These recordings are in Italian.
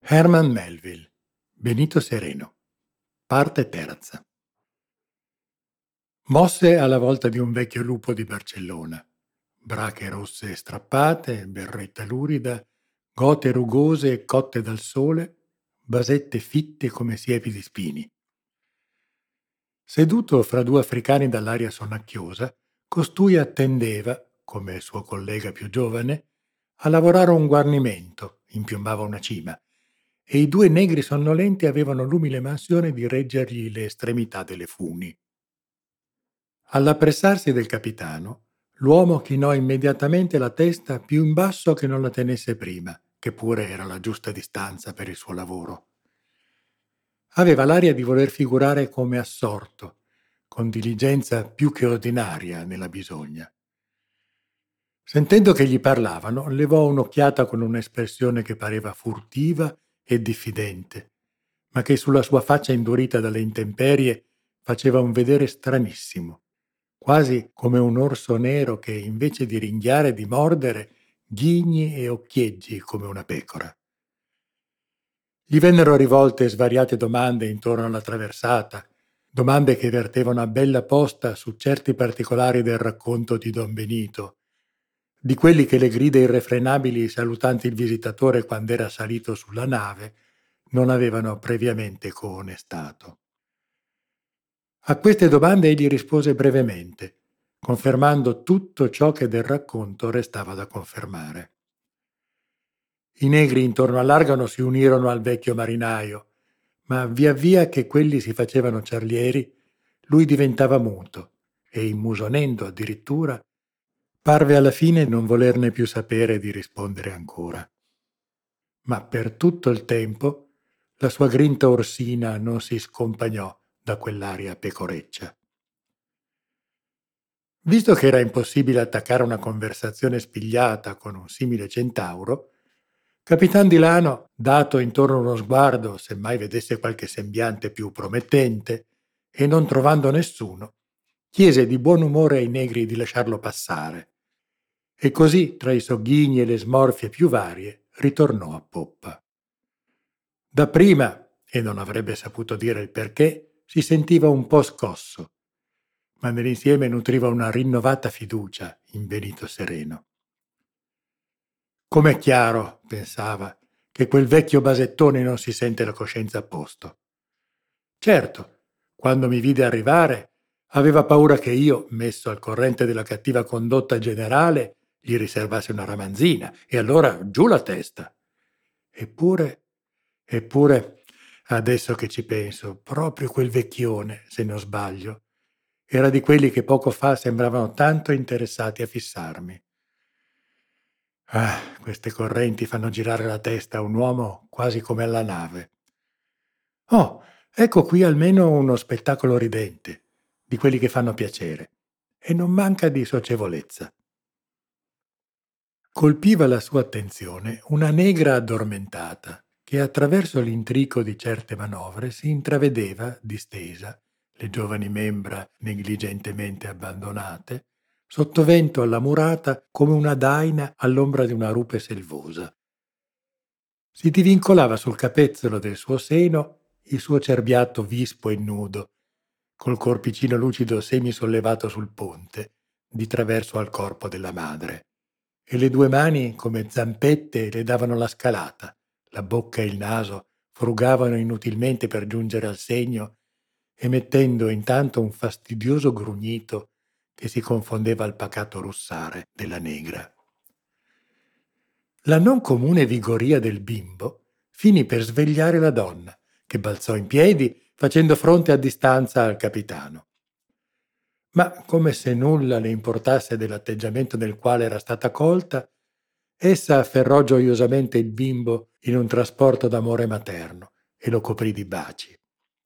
Herman Melville, Benito Sereno, parte terza. Mosse alla volta di un vecchio lupo di Barcellona. Brache rosse e strappate, berretta lurida, gote rugose e cotte dal sole, basette fitte come siepi di spini. Seduto fra due africani dall'aria sonnacchiosa, costui attendeva, come il suo collega più giovane, a lavorare un guarnimento, impiombava una cima, e i due negri sonnolenti avevano l'umile mansione di reggergli le estremità delle funi. All'appressarsi del capitano, l'uomo chinò immediatamente la testa più in basso che non la tenesse prima, che pure era la giusta distanza per il suo lavoro. Aveva l'aria di voler figurare come assorto, con diligenza più che ordinaria nella bisogna. Sentendo che gli parlavano, levò un'occhiata con un'espressione che pareva furtiva e diffidente, ma che sulla sua faccia indurita dalle intemperie faceva un vedere stranissimo, quasi come un orso nero che invece di ringhiare e di mordere, ghigni e occhieggi come una pecora. Gli vennero rivolte svariate domande intorno alla traversata, domande che vertevano a bella posta su certi particolari del racconto di Don Benito, di quelli che le grida irrefrenabili salutanti il visitatore quando era salito sulla nave non avevano previamente coonestato. A queste domande egli rispose brevemente, confermando tutto ciò che del racconto restava da confermare. I negri intorno all'Argano si unirono al vecchio marinaio, ma via via che quelli si facevano ciarlieri, lui diventava muto e, immusonendo addirittura, parve alla fine non volerne più sapere di rispondere ancora. Ma per tutto il tempo la sua grinta orsina non si scompagnò da quell'aria pecoreccia. Visto che era impossibile attaccare una conversazione spigliata con un simile centauro, Capitan Di Lano, dato intorno uno sguardo, se mai vedesse qualche sembiante più promettente, e non trovando nessuno, chiese di buon umore ai negri di lasciarlo passare, e così, tra i sogghigni e le smorfie più varie, ritornò a poppa. Dapprima, e non avrebbe saputo dire il perché, si sentiva un po' scosso, ma nell'insieme nutriva una rinnovata fiducia in Benito Sereno. Com'è chiaro, pensava, che quel vecchio basettone non si sente la coscienza a posto. Certo, quando mi vide arrivare, aveva paura che io, messo al corrente della cattiva condotta generale, gli riservassi una ramanzina, e allora giù la testa. Eppure, adesso che ci penso, proprio quel vecchione, se non sbaglio, era di quelli che poco fa sembravano tanto interessati a fissarmi. Ah, queste correnti fanno girare la testa a un uomo quasi come alla nave. Oh, ecco qui almeno uno spettacolo ridente, di quelli che fanno piacere, e non manca di socievolezza. Colpiva la sua attenzione una negra addormentata, che attraverso l'intrico di certe manovre si intravedeva, distesa, le giovani membra negligentemente abbandonate, sottovento alla murata come una daina all'ombra di una rupe selvosa. Si divincolava sul capezzolo del suo seno il suo cerbiatto vispo e nudo, col corpicino lucido semisollevato sul ponte, di traverso al corpo della madre, e le due mani, come zampette, le davano la scalata, la bocca e il naso frugavano inutilmente per giungere al segno, emettendo intanto un fastidioso grugnito che si confondeva al pacato russare della negra. La non comune vigoria del bimbo finì per svegliare la donna, che balzò in piedi facendo fronte a distanza al capitano. Ma come se nulla le importasse dell'atteggiamento nel quale era stata colta, essa afferrò gioiosamente il bimbo in un trasporto d'amore materno e lo coprì di baci.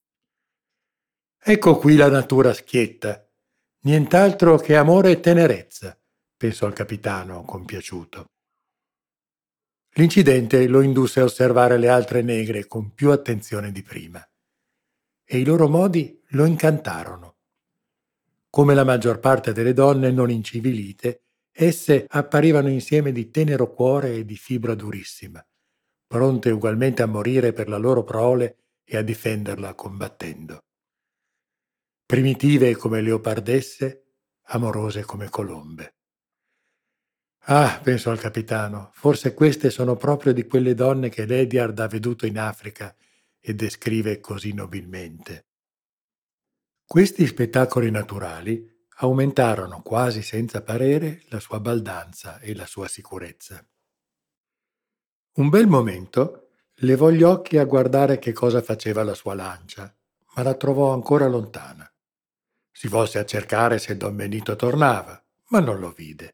Ecco qui la natura schietta, nient'altro che amore e tenerezza, pensò il capitano compiaciuto. L'incidente lo indusse a osservare le altre negre con più attenzione di prima, e i loro modi lo incantarono. Come la maggior parte delle donne non incivilite, esse apparivano insieme di tenero cuore e di fibra durissima, pronte ugualmente a morire per la loro prole e a difenderla combattendo. Primitive come leopardesse, amorose come colombe. Ah, pensò il capitano, forse queste sono proprio di quelle donne che Ledyard ha veduto in Africa e descrive così nobilmente. Questi spettacoli naturali aumentarono quasi senza parere la sua baldanza e la sua sicurezza. Un bel momento levò gli occhi a guardare che cosa faceva la sua lancia, ma la trovò ancora lontana. Si volse a cercare se Don Benito tornava, ma non lo vide.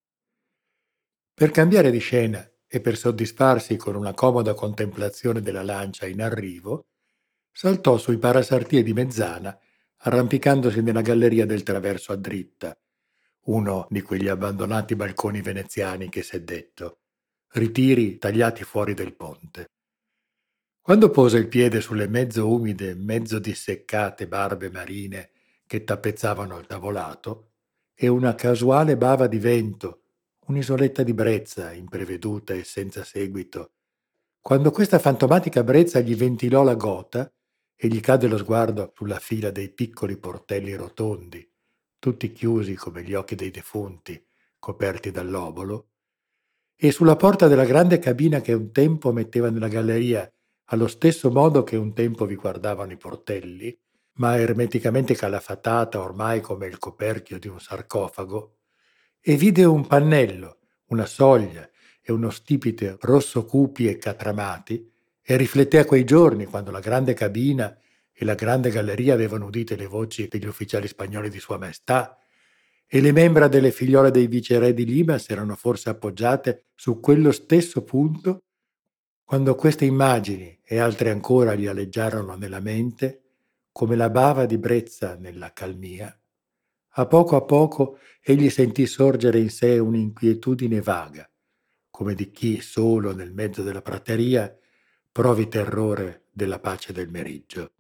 Per cambiare di scena e per soddisfarsi con una comoda contemplazione della lancia in arrivo, saltò sui parasartie di mezzana, arrampicandosi nella galleria del traverso a dritta, uno di quegli abbandonati balconi veneziani che s'è detto, ritiri tagliati fuori del ponte. Quando pose il piede sulle mezzo umide, mezzo disseccate barbe marine che tappezzavano il tavolato, e una casuale bava di vento, un'isoletta di brezza impreveduta e senza seguito, quando questa fantomatica brezza gli ventilò la gota e gli cadde lo sguardo sulla fila dei piccoli portelli rotondi, tutti chiusi come gli occhi dei defunti, coperti dall'obolo, e sulla porta della grande cabina che un tempo metteva nella galleria, allo stesso modo che un tempo vi guardavano i portelli, ma ermeticamente calafatata ormai come il coperchio di un sarcofago, e vide un pannello, una soglia e uno stipite rosso cupi e catramati, e rifletté a quei giorni quando la grande cabina e la grande galleria avevano udite le voci degli ufficiali spagnoli di Sua Maestà, e le membra delle figliole dei viceré di Lima si erano forse appoggiate su quello stesso punto quando queste immagini e altre ancora gli aleggiarono nella mente, come la bava di brezza nell'accalmia. A poco egli sentì sorgere in sé un'inquietudine vaga, come di chi solo nel mezzo della prateria provi terrore della pace del meriggio.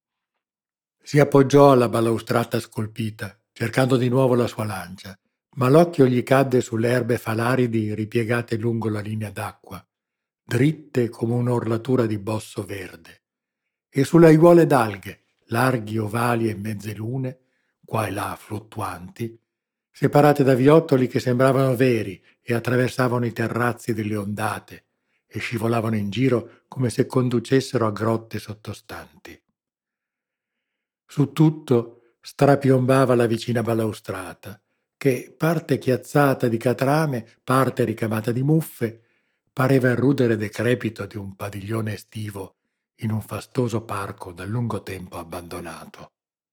Si appoggiò alla balaustrata scolpita, cercando di nuovo la sua lancia, ma l'occhio gli cadde sulle erbe falaridi ripiegate lungo la linea d'acqua, dritte come un'orlatura di bosso verde, e sulle aiuole d'alghe, larghi ovali e mezze lune, qua e là fluttuanti, separate da viottoli che sembravano veri e attraversavano i terrazzi delle ondate e scivolavano in giro come se conducessero a grotte sottostanti. Su tutto strapiombava la vicina balaustrata, che, parte chiazzata di catrame, parte ricamata di muffe, pareva il rudere decrepito di un padiglione estivo in un fastoso parco da lungo tempo abbandonato.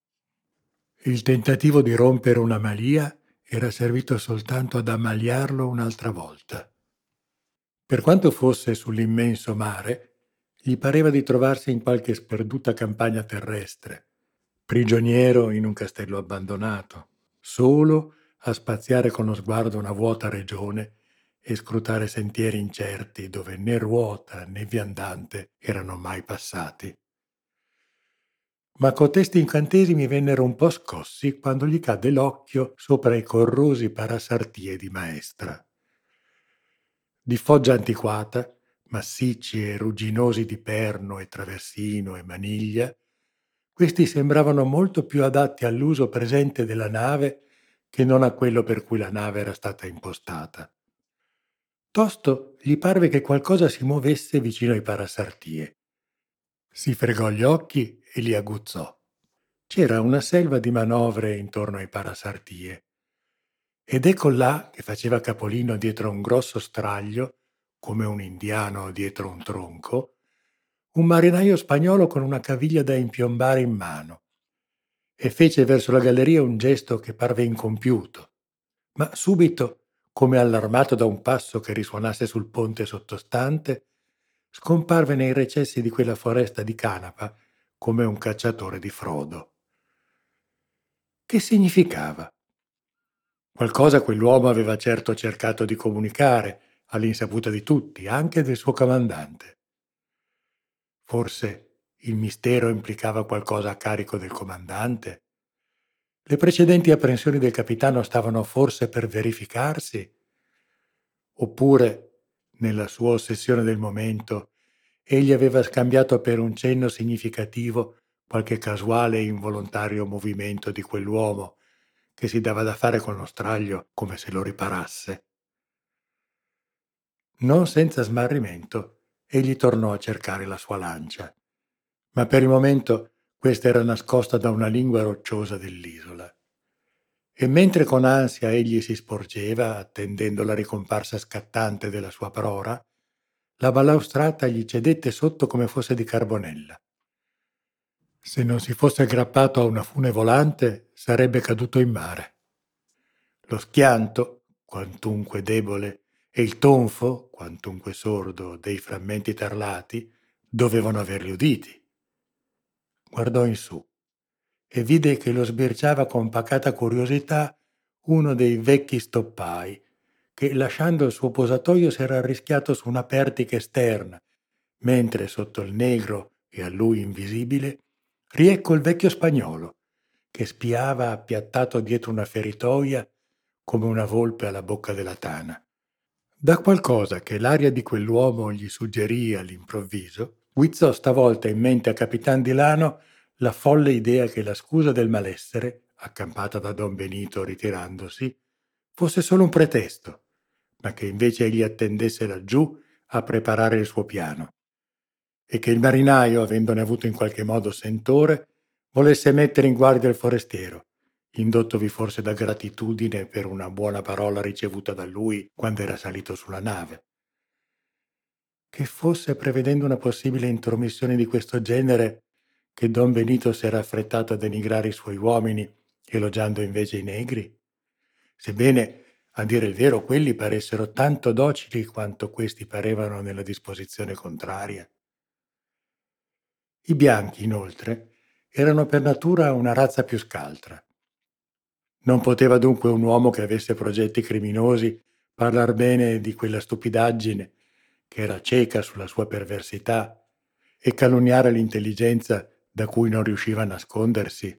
Il tentativo di rompere una malia era servito soltanto ad ammaliarlo un'altra volta. Per quanto fosse sull'immenso mare, gli pareva di trovarsi in qualche sperduta campagna terrestre, prigioniero in un castello abbandonato, solo a spaziare con lo sguardo una vuota regione e scrutare sentieri incerti dove né ruota né viandante erano mai passati. Ma cotesti incantesimi vennero un po' scossi quando gli cadde l'occhio sopra i corrosi parasartie di Maestra. Di foggia antiquata, massicci e rugginosi di perno e traversino e maniglia, questi sembravano molto più adatti all'uso presente della nave che non a quello per cui la nave era stata impostata. Tosto gli parve che qualcosa si muovesse vicino ai parasartie. Si fregò gli occhi e li aguzzò. C'era una selva di manovre intorno ai parasartie, ed ecco là che faceva capolino dietro un grosso straglio, come un indiano dietro un tronco, un marinaio spagnolo con una caviglia da impiombare in mano, e fece verso la galleria un gesto che parve incompiuto, ma subito, come allarmato da un passo che risuonasse sul ponte sottostante, scomparve nei recessi di quella foresta di canapa come un cacciatore di frodo. Che significava? Qualcosa quell'uomo aveva certo cercato di comunicare, all'insaputa di tutti, anche del suo comandante. Forse il mistero implicava qualcosa a carico del comandante? Le precedenti apprensioni del capitano stavano forse per verificarsi? Oppure, nella sua ossessione del momento, egli aveva scambiato per un cenno significativo qualche casuale e involontario movimento di quell'uomo che si dava da fare con lo straglio come se lo riparasse. Non senza smarrimento, egli tornò a cercare la sua lancia, ma per il momento questa era nascosta da una lingua rocciosa dell'isola. E mentre con ansia egli si sporgeva, attendendo la ricomparsa scattante della sua prora, la balaustrata gli cedette sotto come fosse di carbonella. Se non si fosse aggrappato a una fune volante, sarebbe caduto in mare. Lo schianto, quantunque debole, e il tonfo, quantunque sordo, dei frammenti tarlati, dovevano averli uditi. Guardò in su e vide che lo sbirciava con pacata curiosità uno dei vecchi stoppai, che lasciando il suo posatoio si era arrischiato su una pertica esterna, mentre sotto il negro e a lui invisibile riecco il vecchio spagnolo, che spiava appiattato dietro una feritoia come una volpe alla bocca della tana. Da qualcosa che l'aria di quell'uomo gli suggerì all'improvviso, guizzò stavolta in mente a Capitan di Lano la folle idea che la scusa del malessere, accampata da Don Benito ritirandosi, fosse solo un pretesto, ma che invece egli attendesse laggiù a preparare il suo piano, e che il marinaio, avendone avuto in qualche modo sentore, volesse mettere in guardia il forestiero, indottovi forse da gratitudine per una buona parola ricevuta da lui quando era salito sulla nave. Che fosse prevedendo una possibile intromissione di questo genere che Don Benito s'era affrettato a denigrare i suoi uomini, elogiando invece i negri? Sebbene, a dire il vero, quelli paressero tanto docili quanto questi parevano nella disposizione contraria. I bianchi, inoltre, erano per natura una razza più scaltra. Non poteva dunque un uomo che avesse progetti criminosi parlar bene di quella stupidaggine che era cieca sulla sua perversità e calunniare l'intelligenza da cui non riusciva a nascondersi.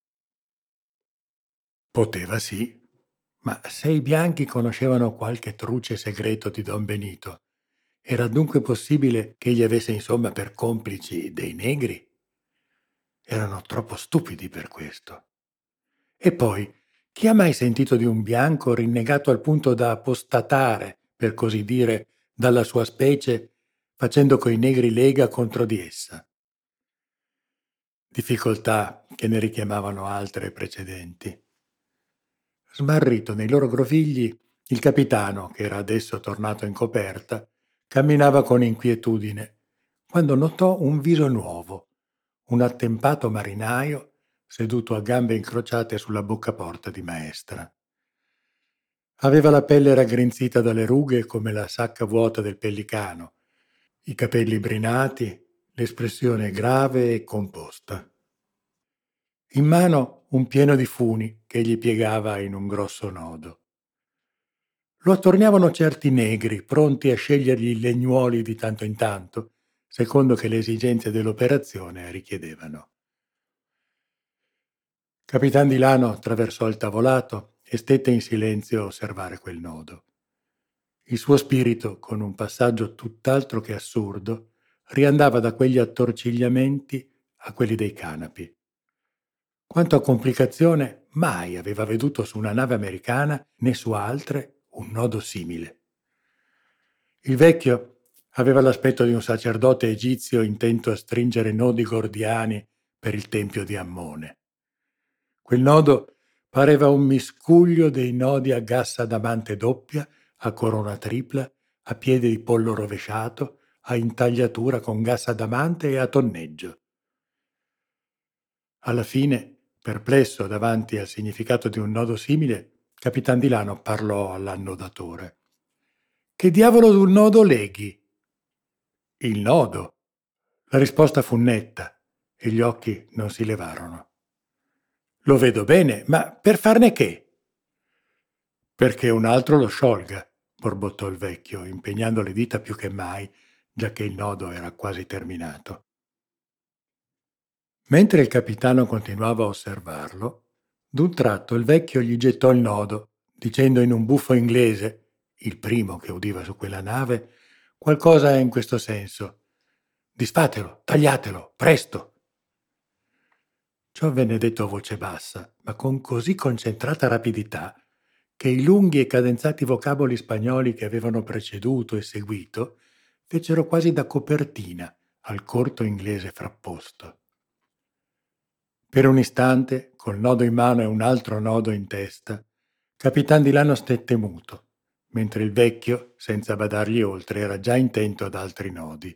Poteva sì, ma se i bianchi conoscevano qualche truce segreto di Don Benito, era dunque possibile che egli avesse insomma per complici dei negri? Erano troppo stupidi per questo. E poi, chi ha mai sentito di un bianco rinnegato al punto da apostatare, per così dire, dalla sua specie, facendo coi negri lega contro di essa? Difficoltà che ne richiamavano altre precedenti. Smarrito nei loro grovigli, il capitano, che era adesso tornato in coperta, camminava con inquietudine, quando notò un viso nuovo, un attempato marinaio seduto a gambe incrociate sulla boccaporta di Maestra. Aveva la pelle raggrinzita dalle rughe come la sacca vuota del pellicano, i capelli brinati, l'espressione grave e composta. In mano un pieno di funi che egli piegava in un grosso nodo. Lo attorniavano certi negri, pronti a scegliergli i legnuoli di tanto in tanto, secondo che le esigenze dell'operazione richiedevano. Capitan di Lano attraversò il tavolato e stette in silenzio a osservare quel nodo. Il suo spirito, con un passaggio tutt'altro che assurdo, riandava da quegli attorcigliamenti a quelli dei canapi. Quanto a complicazione, mai aveva veduto su una nave americana né su altre un nodo simile. Il vecchio aveva l'aspetto di un sacerdote egizio intento a stringere nodi gordiani per il tempio di Ammone. Quel nodo pareva un miscuglio dei nodi a gassa adamante doppia, a corona tripla, a piede di pollo rovesciato, a intagliatura con gassa adamante e a tonneggio. Alla fine, perplesso davanti al significato di un nodo simile, Capitan di Lano parlò all'annodatore. «Che diavolo d'un nodo leghi?» «Il nodo». La risposta fu netta e gli occhi non si levarono. «Lo vedo bene, ma per farne che?» «Perché un altro lo sciolga», borbottò il vecchio, impegnando le dita più che mai, giacché il nodo era quasi terminato. Mentre il capitano continuava a osservarlo, d'un tratto il vecchio gli gettò il nodo, dicendo in un buffo inglese, il primo che udiva su quella nave, qualcosa in questo senso. Disfatelo, tagliatelo, presto! Ciò venne detto a voce bassa, ma con così concentrata rapidità che i lunghi e cadenzati vocaboli spagnoli che avevano preceduto e seguito fecero quasi da copertina al corto inglese frapposto. Per un istante, col nodo in mano e un altro nodo in testa, Capitan di Lano stette muto, mentre il vecchio, senza badargli oltre, era già intento ad altri nodi.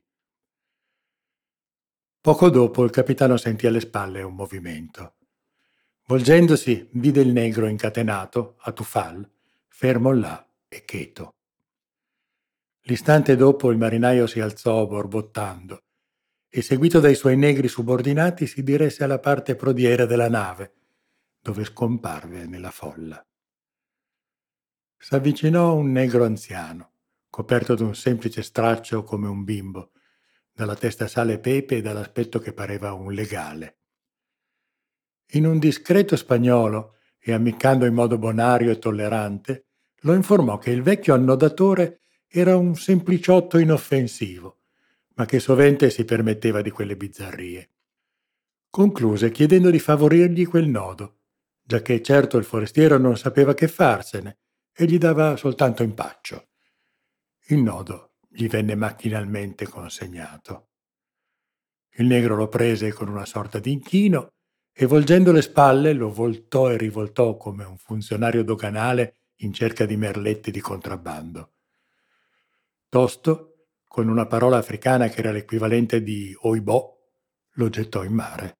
Poco dopo il capitano sentì alle spalle un movimento. Volgendosi, vide il negro incatenato, a tufal, fermo là e cheto. L'istante dopo il marinaio si alzò borbottando e, seguito dai suoi negri subordinati, si diresse alla parte prodiera della nave, dove scomparve nella folla. S'avvicinò un negro anziano, coperto d'un semplice straccio come un bimbo, dalla testa sale e pepe e dall'aspetto che pareva un legale. In un discreto spagnolo, e ammiccando in modo bonario e tollerante, lo informò che il vecchio annodatore era un sempliciotto inoffensivo, ma che sovente si permetteva di quelle bizzarrie. Concluse chiedendo di favorirgli quel nodo, giacché certo il forestiero non sapeva che farsene e gli dava soltanto impaccio. Il nodo gli venne macchinalmente consegnato. Il negro lo prese con una sorta di inchino e, volgendo le spalle, lo voltò e rivoltò come un funzionario doganale in cerca di merletti di contrabbando. Tosto, con una parola africana che era l'equivalente di oibò, lo gettò in mare.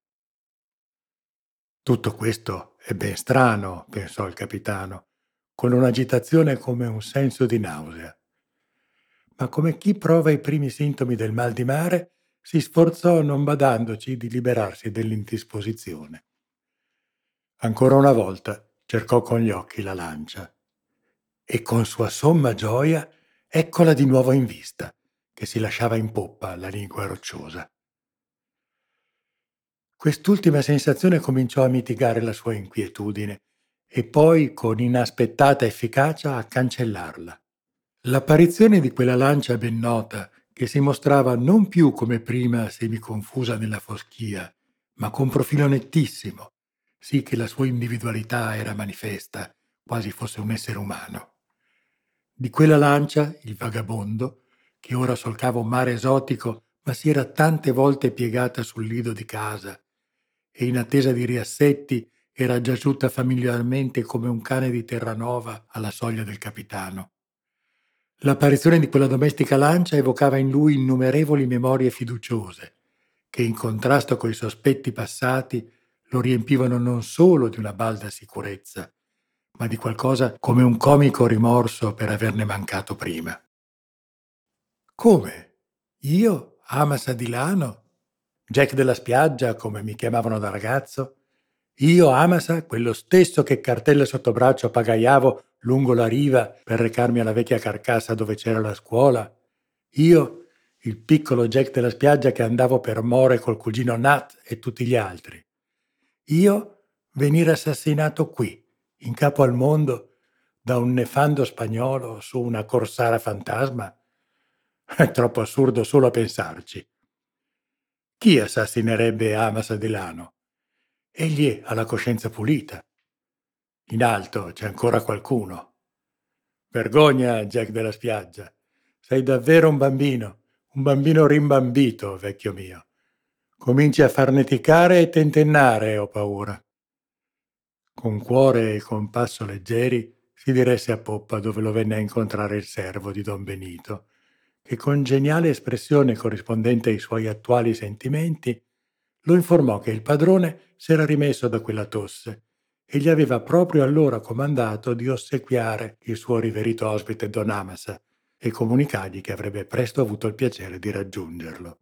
Tutto questo è ben strano, pensò il capitano, con un'agitazione come un senso di nausea. Ma come chi prova i primi sintomi del mal di mare, si sforzò, non badandoci, di liberarsi dell'indisposizione. Ancora una volta cercò con gli occhi la lancia e con sua somma gioia eccola di nuovo in vista, che si lasciava in poppa la lingua rocciosa. Quest'ultima sensazione cominciò a mitigare la sua inquietudine e poi, con inaspettata efficacia, a cancellarla. L'apparizione di quella lancia ben nota, che si mostrava non più come prima semiconfusa nella foschia, ma con profilo nettissimo, sì che la sua individualità era manifesta, quasi fosse un essere umano. Di quella lancia, il vagabondo, che ora solcava un mare esotico, ma si era tante volte piegata sul lido di casa e in attesa di riassetti era giaciuta familiarmente come un cane di Terranova alla soglia del capitano. L'apparizione di quella domestica lancia evocava in lui innumerevoli memorie fiduciose, che in contrasto coi sospetti passati lo riempivano non solo di una balda sicurezza, ma di qualcosa come un comico rimorso per averne mancato prima. Come? Io, Amas Adilano? Jack della spiaggia, come mi chiamavano da ragazzo? Io, Amasa, quello stesso che cartelle sotto braccio pagaiavo lungo la riva per recarmi alla vecchia carcassa dove c'era la scuola? Io, il piccolo Jack della spiaggia che andavo per more col cugino Nat e tutti gli altri? Io, venire assassinato qui, in capo al mondo, da un nefando spagnolo su una corsara fantasma? È troppo assurdo solo a pensarci. Chi assassinerebbe Amas Adelano? Egli ha la coscienza pulita. In alto c'è ancora qualcuno. Vergogna, Jack della spiaggia. Sei davvero un bambino rimbambito, vecchio mio. Cominci a farneticare e tentennare, ho paura. Con cuore e con passo leggeri si diresse a poppa, dove lo venne a incontrare il servo di Don Benito, che con geniale espressione corrispondente ai suoi attuali sentimenti lo informò che il padrone s'era rimesso da quella tosse e gli aveva proprio allora comandato di ossequiare il suo riverito ospite Don Amasa e comunicargli che avrebbe presto avuto il piacere di raggiungerlo.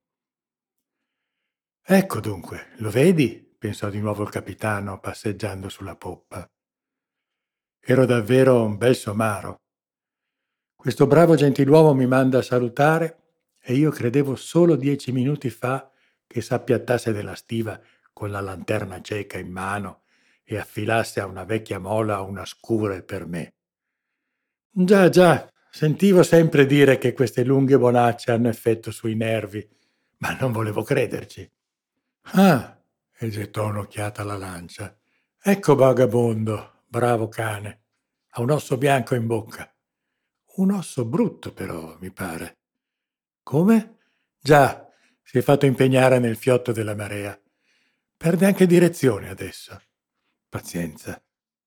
Ecco dunque, lo vedi? Pensò di nuovo il capitano passeggiando sulla poppa. Ero davvero un bel somaro. Questo bravo gentiluomo mi manda a salutare e io credevo solo 10 minuti fa che s'appiattasse della stiva con la lanterna cieca in mano e affilasse a una vecchia mola una scure per me. Già, sentivo sempre dire che queste lunghe bonacce hanno effetto sui nervi, ma non volevo crederci. Ah, e gettò un'occhiata alla lancia. Ecco Vagabondo, bravo cane. Ha un osso bianco in bocca. Un osso brutto però, mi pare. Come? Già, si è fatto impegnare nel fiotto della marea. Perde anche direzione adesso. Pazienza.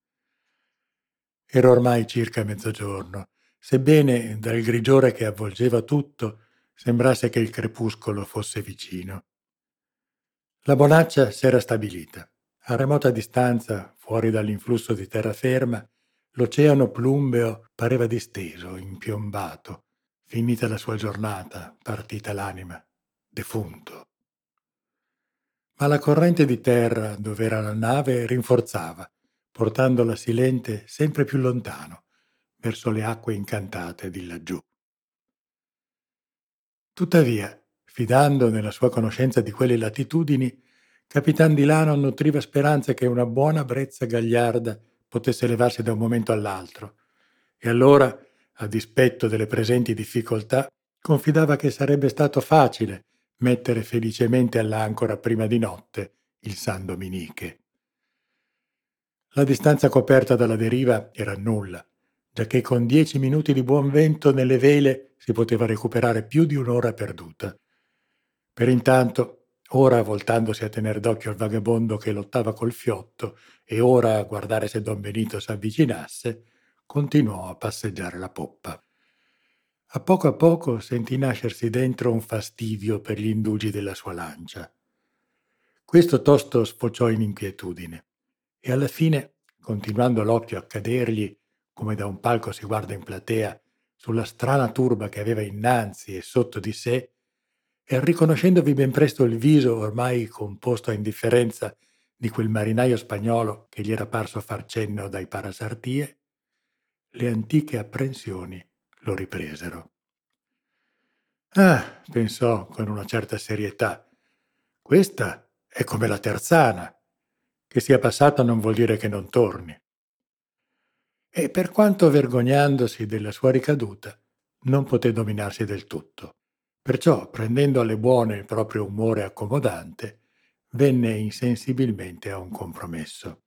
Era ormai circa mezzogiorno, sebbene dal grigiore che avvolgeva tutto sembrasse che il crepuscolo fosse vicino. La bonaccia s'era stabilita. A remota distanza, fuori dall'influsso di terraferma, l'oceano plumbeo pareva disteso, impiombato. Finita la sua giornata, partita l'anima, defunto. Ma la corrente di terra dov'era la nave rinforzava, portandola silente sempre più lontano, verso le acque incantate di laggiù. Tuttavia, fidando nella sua conoscenza di quelle latitudini, Capitan Di Lano nutriva speranze che una buona brezza gagliarda potesse levarsi da un momento all'altro, e allora, a dispetto delle presenti difficoltà, confidava che sarebbe stato facile mettere felicemente all'ancora prima di notte il San Dominiche. La distanza coperta dalla deriva era nulla, giacché con 10 minuti di buon vento nelle vele si poteva recuperare più di un'ora perduta. Per intanto, ora voltandosi a tener d'occhio il vagabondo che lottava col fiotto e ora a guardare se Don Benito s'avvicinasse, continuò a passeggiare la poppa. A poco sentì nascersi dentro un fastidio per gli indugi della sua lancia. Questo tosto sfociò in inquietudine e alla fine, continuando l'occhio a cadergli, come da un palco si guarda in platea, sulla strana turba che aveva innanzi e sotto di sé, e riconoscendovi ben presto il viso ormai composto a indifferenza di quel marinaio spagnolo che gli era parso far cenno dai parasartie, le antiche apprensioni lo ripresero. Ah, pensò con una certa serietà, questa è come la terzana. Che sia passata non vuol dire che non torni. E per quanto vergognandosi della sua ricaduta, non poté dominarsi del tutto. Perciò, prendendo alle buone il proprio umore accomodante, venne insensibilmente a un compromesso.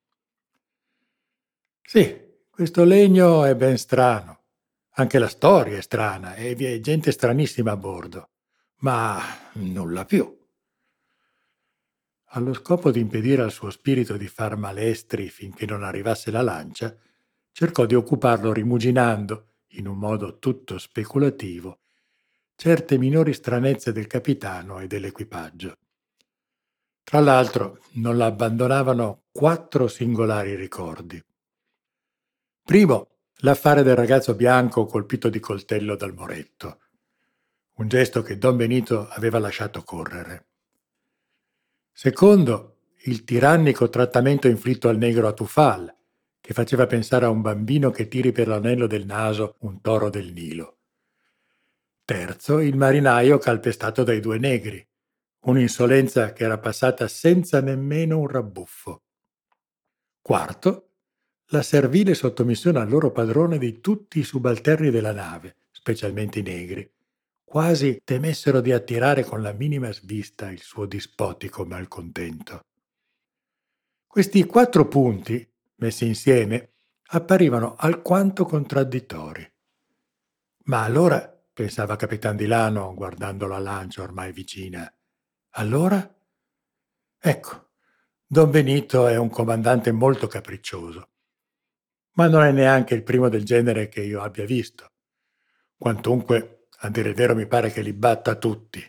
Sì, questo legno è ben strano. Anche la storia è strana e vi è gente stranissima a bordo. Ma nulla più. Allo scopo di impedire al suo spirito di far malestri finché non arrivasse la lancia, cercò di occuparlo rimuginando, in un modo tutto speculativo, certe minori stranezze del capitano e dell'equipaggio. Tra l'altro, non la abbandonavano 4 singolari ricordi. Primo, l'affare del ragazzo bianco colpito di coltello dal moretto, un gesto che Don Benito aveva lasciato correre. Secondo, il tirannico trattamento inflitto al negro a Tufal, che faceva pensare a un bambino che tiri per l'anello del naso un toro del Nilo. Terzo, il marinaio calpestato dai 2 negri, un'insolenza che era passata senza nemmeno un rabbuffo. Quarto, la servile sottomissione al loro padrone di tutti i subalterni della nave, specialmente i negri, quasi temessero di attirare con la minima svista il suo dispotico malcontento. Questi 4 punti, messi insieme, apparivano alquanto contraddittori. Ma allora, pensava Capitan Di Lano guardando la lancia ormai vicina, allora? Ecco, Don Benito è un comandante molto capriccioso, ma non è neanche il primo del genere che io abbia visto. Quantunque, a dire il vero, mi pare che li batta tutti.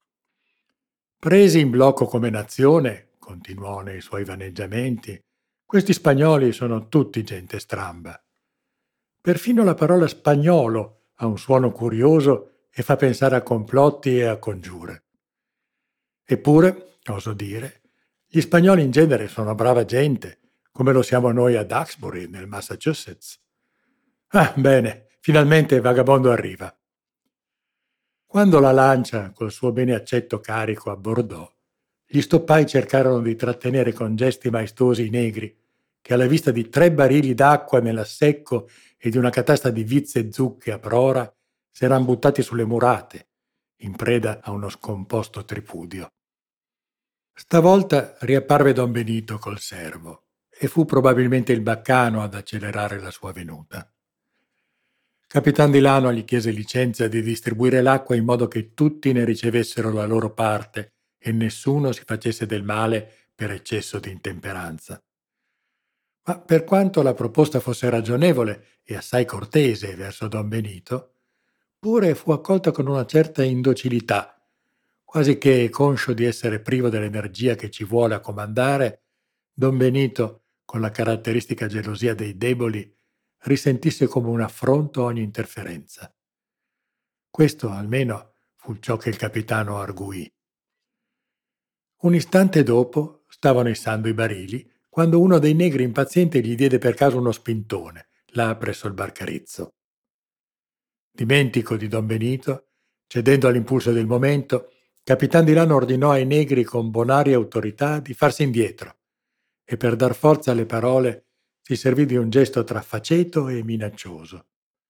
Presi in blocco come nazione, continuò nei suoi vaneggiamenti, questi spagnoli sono tutti gente stramba. Perfino la parola spagnolo ha un suono curioso e fa pensare a complotti e a congiure. Eppure, oso dire, gli spagnoli in genere sono brava gente, come lo siamo noi a Duxbury, nel Massachusetts. Ah, bene, finalmente il vagabondo arriva. Quando la lancia, col suo bene accetto carico, abbordò, gli stoppai cercarono di trattenere con gesti maestosi i negri, che alla vista di 3 barili d'acqua nell'assecco e di una catasta di vizze e zucche a prora, s'eran buttati sulle murate in preda a uno scomposto tripudio. Stavolta riapparve don Benito col servo e fu probabilmente il baccano ad accelerare la sua venuta. Capitan di Lano gli chiese licenza di distribuire l'acqua in modo che tutti ne ricevessero la loro parte e nessuno si facesse del male per eccesso di intemperanza. Ma per quanto la proposta fosse ragionevole e assai cortese verso don Benito, pure fu accolta con una certa indocilità, quasi che, conscio di essere privo dell'energia che ci vuole a comandare, don Benito, con la caratteristica gelosia dei deboli, risentisse come un affronto ogni interferenza. Questo, almeno, fu ciò che il capitano arguì. Un istante dopo stavano issando i barili, quando uno dei negri impaziente gli diede per caso uno spintone, là presso il barcarizzo. Dimentico di don Benito, cedendo all'impulso del momento, Capitan di Lano ordinò ai negri con bonaria autorità di farsi indietro e per dar forza alle parole si servì di un gesto tra faceto e minaccioso.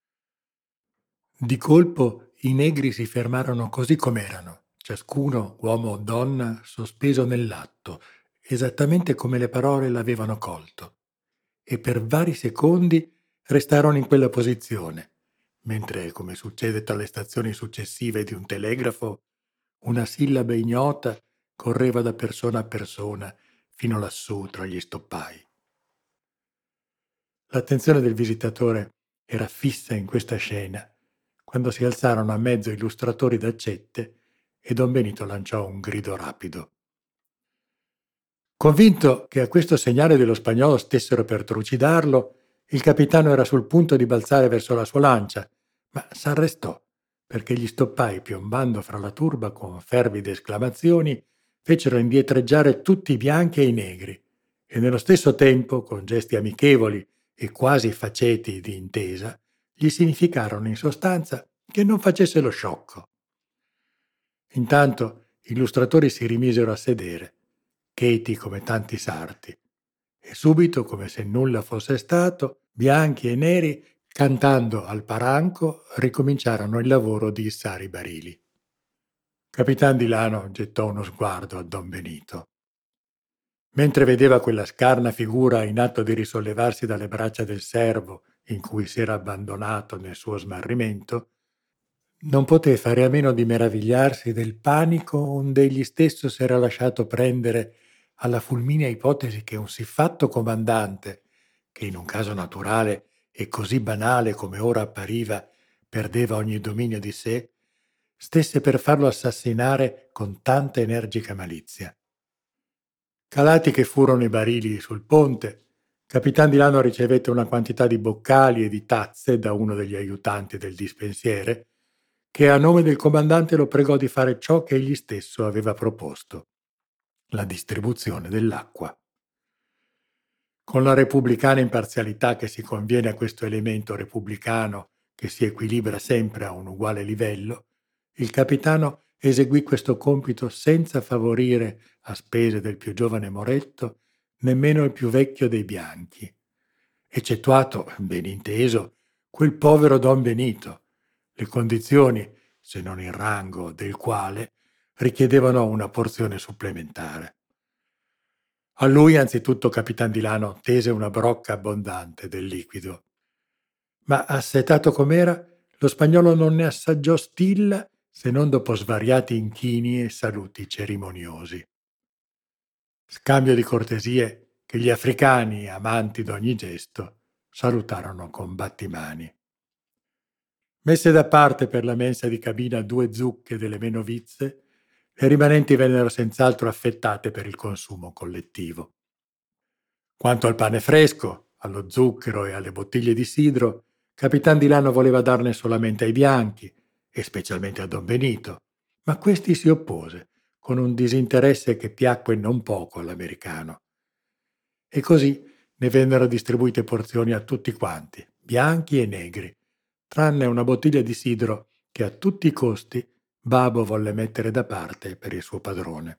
Di colpo i negri si fermarono così com'erano, ciascuno, uomo o donna, sospeso nell'atto, esattamente come le parole l'avevano colto, e per vari secondi restarono in quella posizione, mentre, come succede tra le stazioni successive di un telegrafo, una sillaba ignota correva da persona a persona fino lassù tra gli stoppai. L'attenzione del visitatore era fissa in questa scena, quando si alzarono a mezzo i lustratori d'accette e don Benito lanciò un grido rapido. Convinto che a questo segnale dello spagnolo stessero per trucidarlo, il capitano era sul punto di balzare verso la sua lancia, ma s'arrestò, perché gli stoppai, piombando fra la turba con fervide esclamazioni, fecero indietreggiare tutti i bianchi e i negri, e nello stesso tempo, con gesti amichevoli e quasi faceti di intesa, gli significarono in sostanza che non facesse lo sciocco. Intanto i lustratori si rimisero a sedere, cheti come tanti sarti, e subito, come se nulla fosse stato, bianchi e neri, cantando al paranco, ricominciarono il lavoro di issare i barili. Capitan di Lano gettò uno sguardo a don Benito. Mentre vedeva quella scarna figura in atto di risollevarsi dalle braccia del servo in cui si era abbandonato nel suo smarrimento, non poté fare a meno di meravigliarsi del panico onde egli stesso s'era lasciato prendere alla fulminea ipotesi che un siffatto comandante, che in un caso naturale e così banale come ora appariva, perdeva ogni dominio di sé, stesse per farlo assassinare con tanta energica malizia. Calati che furono i barili sul ponte, Capitan di Lano ricevette una quantità di boccali e di tazze da uno degli aiutanti del dispensiere, che a nome del comandante lo pregò di fare ciò che egli stesso aveva proposto, la distribuzione dell'acqua. Con la repubblicana imparzialità che si conviene a questo elemento repubblicano che si equilibra sempre a un uguale livello, il capitano eseguì questo compito senza favorire, a spese del più giovane Moretto, nemmeno il più vecchio dei bianchi, eccettuato, ben inteso, quel povero don Benito, le condizioni, se non il rango, del quale richiedevano una porzione supplementare. A lui anzitutto Capitan di Lano tese una brocca abbondante del liquido, ma assetato com'era, lo spagnolo non ne assaggiò stilla se non dopo svariati inchini e saluti cerimoniosi. Scambio di cortesie che gli africani, amanti d'ogni gesto, salutarono con battimani. Messe da parte per la mensa di cabina 2 zucche delle meno vizze, le rimanenti vennero senz'altro affettate per il consumo collettivo. Quanto al pane fresco, allo zucchero e alle bottiglie di sidro, Capitan di Lano voleva darne solamente ai bianchi, e specialmente a don Benito, ma questi si oppose, con un disinteresse che piacque non poco all'americano. E così ne vennero distribuite porzioni a tutti quanti, bianchi e negri, tranne una bottiglia di sidro che a tutti i costi Babo volle mettere da parte per il suo padrone.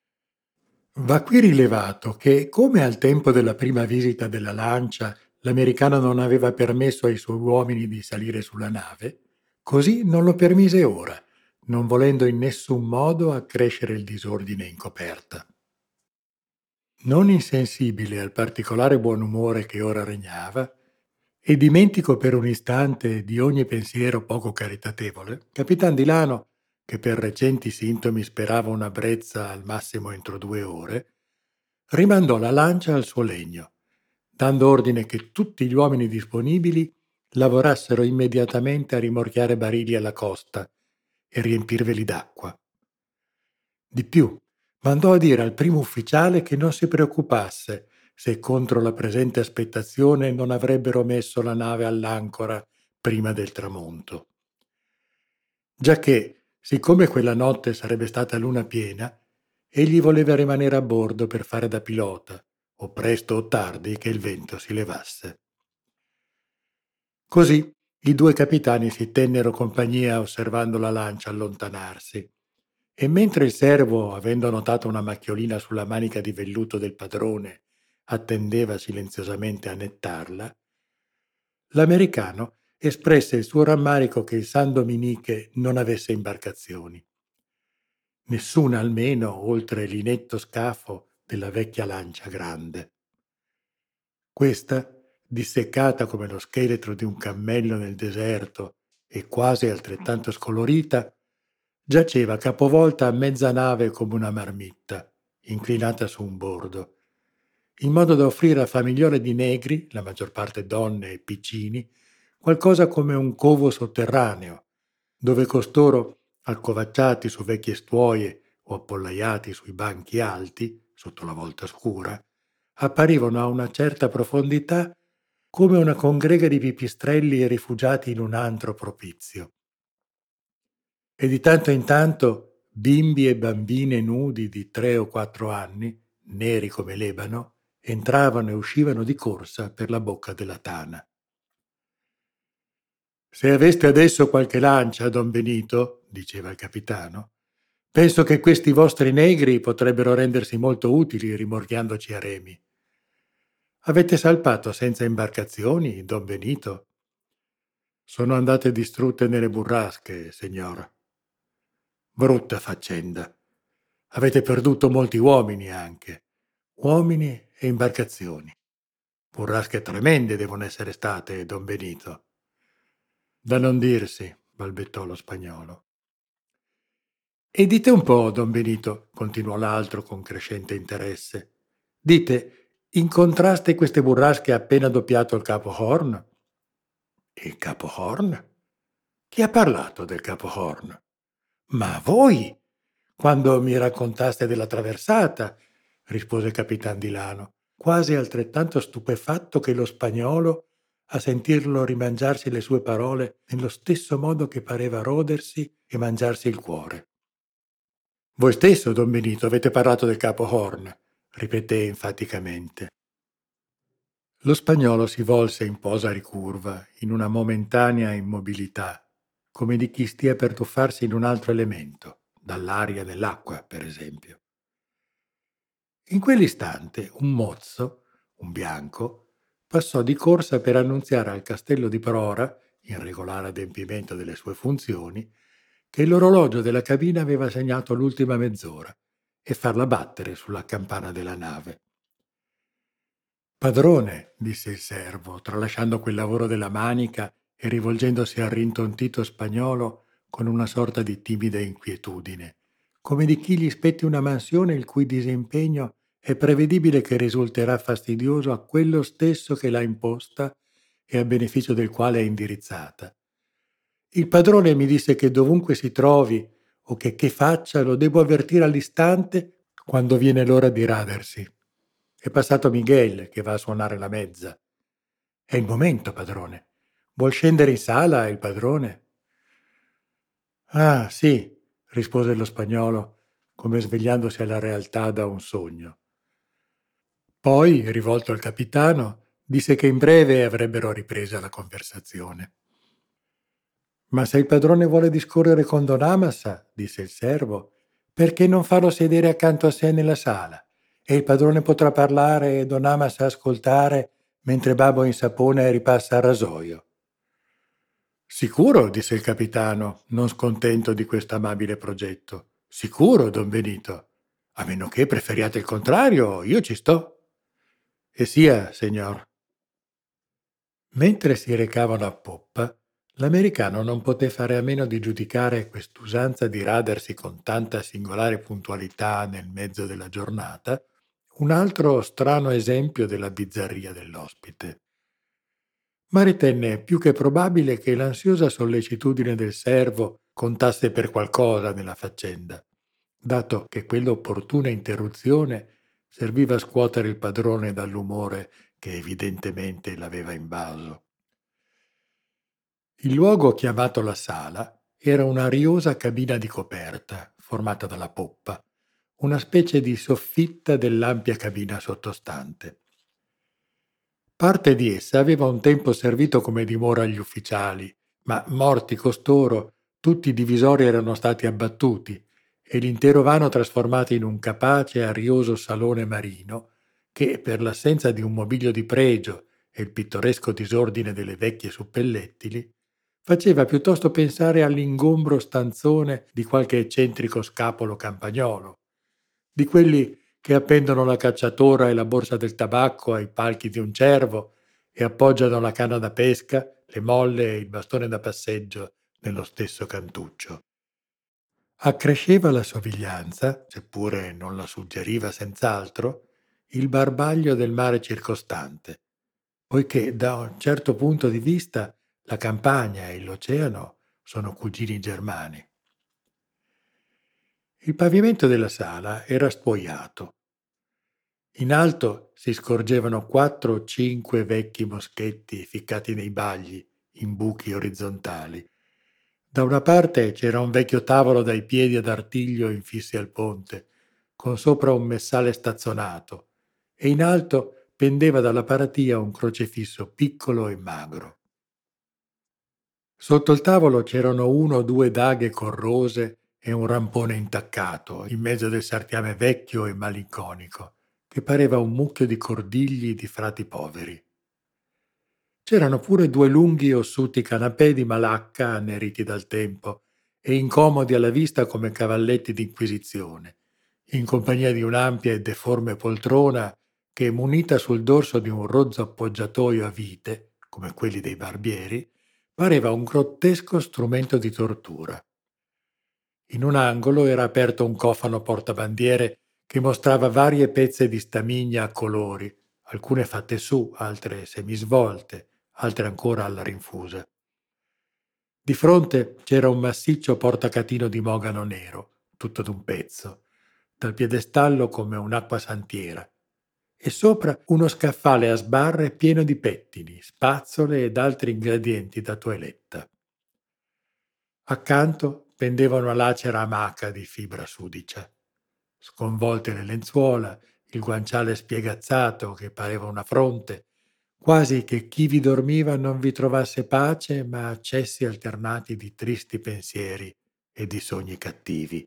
Va qui rilevato che, come al tempo della prima visita della Lancia l'americano non aveva permesso ai suoi uomini di salire sulla nave, così non lo permise ora, non volendo in nessun modo accrescere il disordine in coperta. Non insensibile al particolare buon umore che ora regnava, e dimentico per un istante di ogni pensiero poco caritatevole, Capitan Di Lano, che per recenti sintomi sperava una brezza al massimo entro 2 ore, rimandò la lancia al suo legno, dando ordine che tutti gli uomini disponibili lavorassero immediatamente a rimorchiare barili alla costa e riempirveli d'acqua. Di più, mandò a dire al primo ufficiale che non si preoccupasse se contro la presente aspettazione non avrebbero messo la nave all'ancora prima del tramonto. Giacché, siccome quella notte sarebbe stata luna piena, egli voleva rimanere a bordo per fare da pilota, o presto o tardi che il vento si levasse. Così i due capitani si tennero compagnia osservando la lancia allontanarsi, e mentre il servo, avendo notato una macchiolina sulla manica di velluto del padrone, attendeva silenziosamente a nettarla, l'americano espresse il suo rammarico che il San Dominique non avesse imbarcazioni. Nessuna almeno oltre l'inetto scafo della vecchia lancia grande. Questa, disseccata come lo scheletro di un cammello nel deserto e quasi altrettanto scolorita, giaceva capovolta a mezza nave come una marmitta, inclinata su un bordo, in modo da offrire a famigliole di negri, la maggior parte donne e piccini, qualcosa come un covo sotterraneo, dove costoro, accovacciati su vecchie stuoie o appollaiati sui banchi alti, sotto la volta scura, apparivano a una certa profondità come una congrega di pipistrelli rifugiati in un antro propizio. E di tanto in tanto bimbi e bambine nudi di 3 o 4 anni, neri come l'ebano, entravano e uscivano di corsa per la bocca della tana. «Se aveste adesso qualche lancia, don Benito», diceva il capitano, «penso che questi vostri negri potrebbero rendersi molto utili rimorchiandoci a remi». «Avete salpato senza imbarcazioni, don Benito?» «Sono andate distrutte nelle burrasche, signor». «Brutta faccenda. Avete perduto molti uomini anche. Uomini e imbarcazioni. Burrasche tremende devono essere state, don Benito». «Da non dirsi», balbettò lo spagnolo. «E dite un po', don Benito», continuò l'altro con crescente interesse, «dite, incontraste queste burrasche appena doppiato il Capo Horn?» «Il Capo Horn? Chi ha parlato del Capo Horn?» «Ma voi, quando mi raccontaste della traversata», rispose Capitan Di Lano, quasi altrettanto stupefatto che lo spagnolo a sentirlo rimangiarsi le sue parole nello stesso modo che pareva rodersi e mangiarsi il cuore. «Voi stesso, don Benito, avete parlato del Capo Horn», ripeté enfaticamente. Lo spagnolo si volse in posa ricurva, in una momentanea immobilità, come di chi stia per tuffarsi in un altro elemento, dall'aria dell'acqua, per esempio. In quell'istante un mozzo, un bianco, passò di corsa per annunziare al castello di Prora, in regolare adempimento delle sue funzioni, che l'orologio della cabina aveva segnato l'ultima mezz'ora e farla battere sulla campana della nave. «Padrone», disse il servo, tralasciando quel lavoro della manica e rivolgendosi al rintontito spagnolo con una sorta di timida inquietudine, come di chi gli spetti una mansione il cui disimpegno è prevedibile che risulterà fastidioso a quello stesso che l'ha imposta e a beneficio del quale è indirizzata. «Il padrone mi disse che dovunque si trovi o che faccia lo debbo avvertire all'istante quando viene l'ora di radersi. È passato Miguel che va a suonare la mezza. È il momento, padrone. Vuol scendere in sala il padrone?» «Ah, sì», rispose lo spagnolo, come svegliandosi alla realtà da un sogno. Poi, rivolto al capitano, disse che in breve avrebbero ripresa la conversazione. «Ma se il padrone vuole discorrere con Don Amasa», disse il servo, «perché non farlo sedere accanto a sé nella sala? E il padrone potrà parlare e Don Amasa ascoltare mentre Babbo Insapone ripassa il rasoio». Sicuro, disse il capitano, non scontento di questo amabile progetto. Sicuro, don Benito. A meno che preferiate il contrario, io ci sto. E sia, signor. Mentre si recavano a poppa, l'americano non poté fare a meno di giudicare quest'usanza di radersi con tanta singolare puntualità nel mezzo della giornata un altro strano esempio della bizzarria dell'ospite. Ma ritenne più che probabile che l'ansiosa sollecitudine del servo contasse per qualcosa nella faccenda, dato che quell'opportuna interruzione serviva a scuotere il padrone dall'umore che evidentemente l'aveva invaso. Il luogo chiamato la sala era una ariosa cabina di coperta, formata dalla poppa, una specie di soffitta dell'ampia cabina sottostante. Parte di essa aveva un tempo servito come dimora agli ufficiali, ma morti costoro, tutti i divisori erano stati abbattuti e l'intero vano trasformato in un capace e arioso salone marino che, per l'assenza di un mobilio di pregio e il pittoresco disordine delle vecchie suppellettili, faceva piuttosto pensare all'ingombro stanzone di qualche eccentrico scapolo campagnolo, di quelli che appendono la cacciatora e la borsa del tabacco ai palchi di un cervo e appoggiano la canna da pesca, le molle e il bastone da passeggio nello stesso cantuccio. Accresceva la somiglianza, seppure non la suggeriva senz'altro, il barbaglio del mare circostante, poiché da un certo punto di vista la campagna e l'oceano sono cugini germani. Il pavimento della sala era spuoiato. In alto si scorgevano 4 o 5 vecchi moschetti ficcati nei bagli, in buchi orizzontali. Da una parte c'era un vecchio tavolo dai piedi ad artiglio infissi al ponte, con sopra un messale stazzonato, e in alto pendeva dalla paratia un crocefisso piccolo e magro. Sotto il tavolo c'erano 1 o 2 daghe corrose e un rampone intaccato, in mezzo del sartiame vecchio e malinconico, che pareva un mucchio di cordigli di frati poveri. C'erano pure 2 lunghi e ossuti canapè di malacca anneriti dal tempo e incomodi alla vista come cavalletti d'inquisizione, in compagnia di un'ampia e deforme poltrona che, munita sul dorso di un rozzo appoggiatoio a vite, come quelli dei barbieri, pareva un grottesco strumento di tortura. In un angolo era aperto un cofano portabandiere che mostrava varie pezze di stamigna a colori, alcune fatte su, altre semisvolte, altre ancora alla rinfusa. Di fronte c'era un massiccio portacatino di mogano nero, tutto d'un pezzo, dal piedestallo come un'acqua santiera, e sopra uno scaffale a sbarre pieno di pettini, spazzole ed altri ingredienti da toeletta. Accanto pendeva una lacera amaca di fibra sudicia. Sconvolte le lenzuola, il guanciale spiegazzato che pareva una fronte, quasi che chi vi dormiva non vi trovasse pace, ma accessi alternati di tristi pensieri e di sogni cattivi.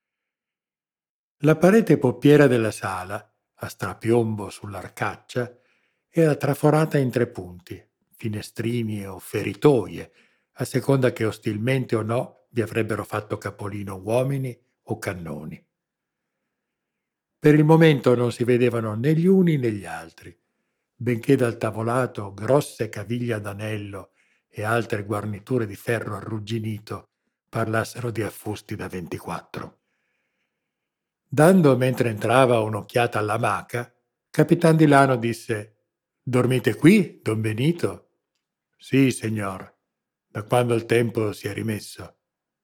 La parete poppiera della sala, a strapiombo sull'arcaccia, era traforata in 3 punti, finestrini o feritoie, a seconda che ostilmente o no vi avrebbero fatto capolino uomini o cannoni. Per il momento non si vedevano né gli uni né gli altri, benché dal tavolato grosse caviglie ad anello e altre guarniture di ferro arrugginito parlassero di affusti da 24. Dando mentre entrava un'occhiata alla maca, Capitan di Lano disse: «Dormite qui, don Benito?» «Sì, signor, da quando il tempo si è rimesso».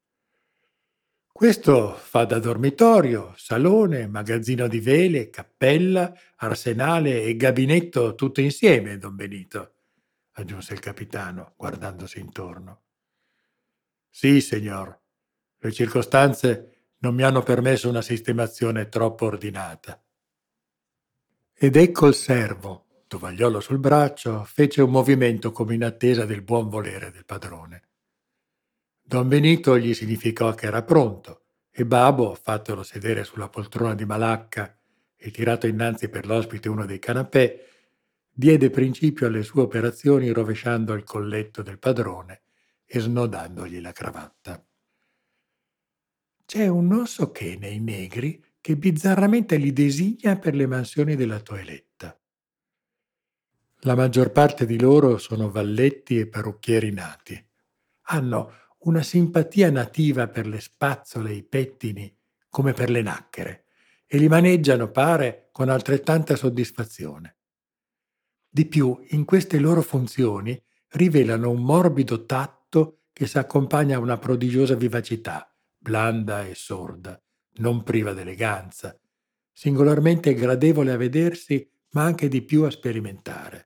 «Questo fa da dormitorio, salone, magazzino di vele, cappella, arsenale e gabinetto tutto insieme, don Benito», aggiunse il capitano, guardandosi intorno. «Sì, signor, le circostanze non mi hanno permesso una sistemazione troppo ordinata». Ed ecco il servo, tovagliolo sul braccio, fece un movimento come in attesa del buon volere del padrone. Don Benito gli significò che era pronto e Babo, fatelo sedere sulla poltrona di malacca e tirato innanzi per l'ospite uno dei canapè, diede principio alle sue operazioni rovesciando il colletto del padrone e snodandogli la cravatta. C'è un non so che nei negri che bizzarramente li designa per le mansioni della toeletta. La maggior parte di loro sono valletti e parrucchieri nati. Hanno una simpatia nativa per le spazzole e i pettini, come per le nacchere, e li maneggiano, pare, con altrettanta soddisfazione. Di più, in queste loro funzioni rivelano un morbido tatto che si accompagna a una prodigiosa vivacità, blanda e sorda, non priva d'eleganza, singolarmente gradevole a vedersi, ma anche di più a sperimentare.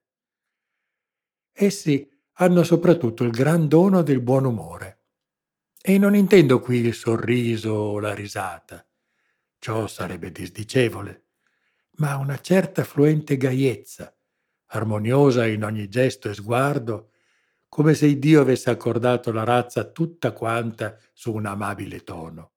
Essi hanno soprattutto il gran dono del buon umore. E non intendo qui il sorriso o la risata, ciò sarebbe disdicevole, ma una certa fluente gaiezza, armoniosa in ogni gesto e sguardo, come se il Dio avesse accordato la razza tutta quanta su un amabile tono.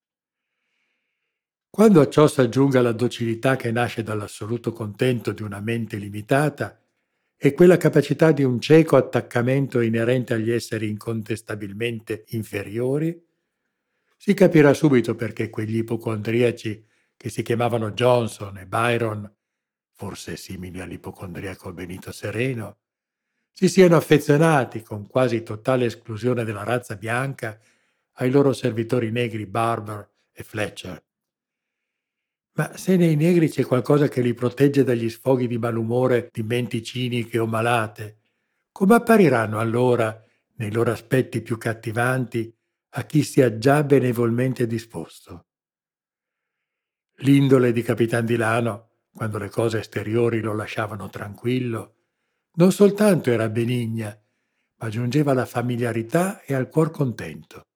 Quando a ciò s'aggiunga la docilità che nasce dall'assoluto contento di una mente limitata e quella capacità di un cieco attaccamento inerente agli esseri incontestabilmente inferiori, si capirà subito perché quegli ipocondriaci che si chiamavano Johnson e Byron, forse simili all'ipocondriaco Benito Sereno, si siano affezionati, con quasi totale esclusione della razza bianca, ai loro servitori negri Barber e Fletcher. Ma se nei negri c'è qualcosa che li protegge dagli sfoghi di malumore di menti ciniche o malate, come appariranno allora, nei loro aspetti più cattivanti, a chi sia già benevolmente disposto? L'indole di Capitan di Lano, quando le cose esteriori lo lasciavano tranquillo, non soltanto era benigna, ma giungeva alla familiarità e al cuor contento.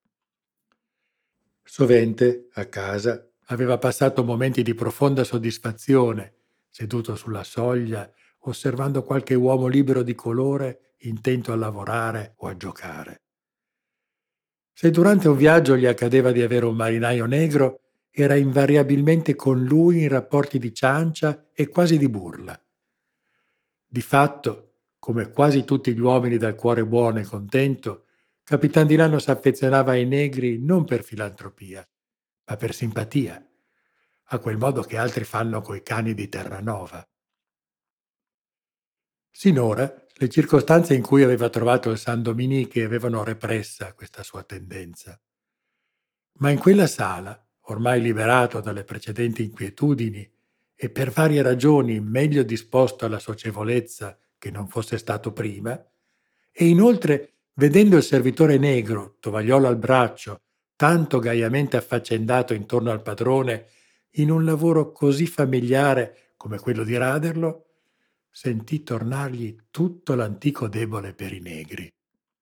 Sovente, a casa, aveva passato momenti di profonda soddisfazione, seduto sulla soglia, osservando qualche uomo libero di colore intento a lavorare o a giocare. Se durante un viaggio gli accadeva di avere un marinaio negro, era invariabilmente con lui in rapporti di ciancia e quasi di burla. Di fatto, come quasi tutti gli uomini dal cuore buono e contento, Capitan di Lano s'affezionava ai negri non per filantropia, ma per simpatia, a quel modo che altri fanno coi cani di Terranova. Sinora, le circostanze in cui aveva trovato il San Dominique avevano repressa questa sua tendenza. Ma in quella sala, ormai liberato dalle precedenti inquietudini e per varie ragioni meglio disposto alla socievolezza che non fosse stato prima, e inoltre vedendo il servitore negro, tovagliolo al braccio, tanto gaiamente affaccendato intorno al padrone, in un lavoro così familiare come quello di raderlo, sentì tornargli tutto l'antico debole per i negri.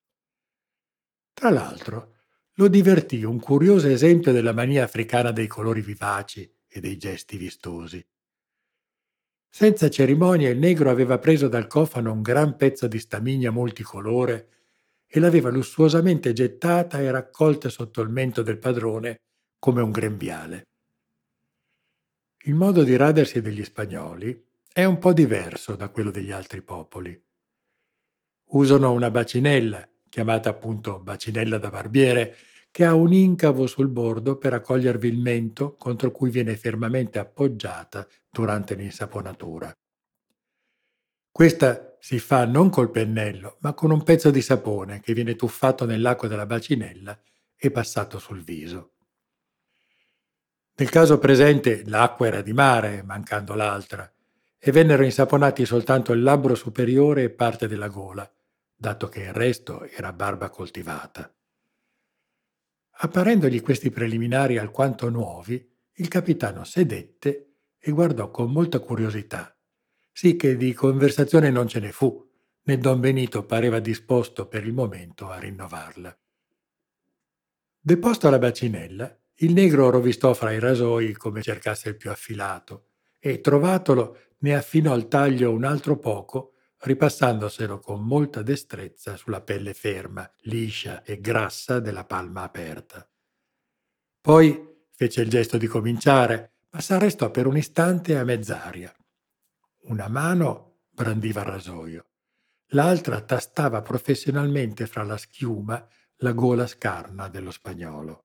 Tra l'altro, lo divertì un curioso esempio della mania africana dei colori vivaci e dei gesti vistosi. Senza cerimonia il negro aveva preso dal cofano un gran pezzo di stamigna multicolore e l'aveva lussuosamente gettata e raccolta sotto il mento del padrone come un grembiale. Il modo di radersi degli spagnoli è un po' diverso da quello degli altri popoli. Usano una bacinella, chiamata appunto bacinella da barbiere, che ha un incavo sul bordo per accogliervi il mento contro cui viene fermamente appoggiata durante l'insaponatura. Questa si fa non col pennello, ma con un pezzo di sapone che viene tuffato nell'acqua della bacinella e passato sul viso. Nel caso presente l'acqua era di mare, mancando l'altra, e vennero insaponati soltanto il labbro superiore e parte della gola, dato che il resto era barba coltivata. Apparendogli questi preliminari alquanto nuovi, il capitano sedette e guardò con molta curiosità, sì che di conversazione non ce ne fu, né don Benito pareva disposto per il momento a rinnovarla. Deposto alla bacinella, il negro rovistò fra i rasoi come cercasse il più affilato e, trovatolo, ne affinò il taglio un altro poco, ripassandoselo con molta destrezza sulla pelle ferma, liscia e grassa della palma aperta. Poi fece il gesto di cominciare, ma s'arrestò per un istante a mezz'aria. Una mano brandiva il rasoio, l'altra tastava professionalmente fra la schiuma la gola scarna dello spagnolo.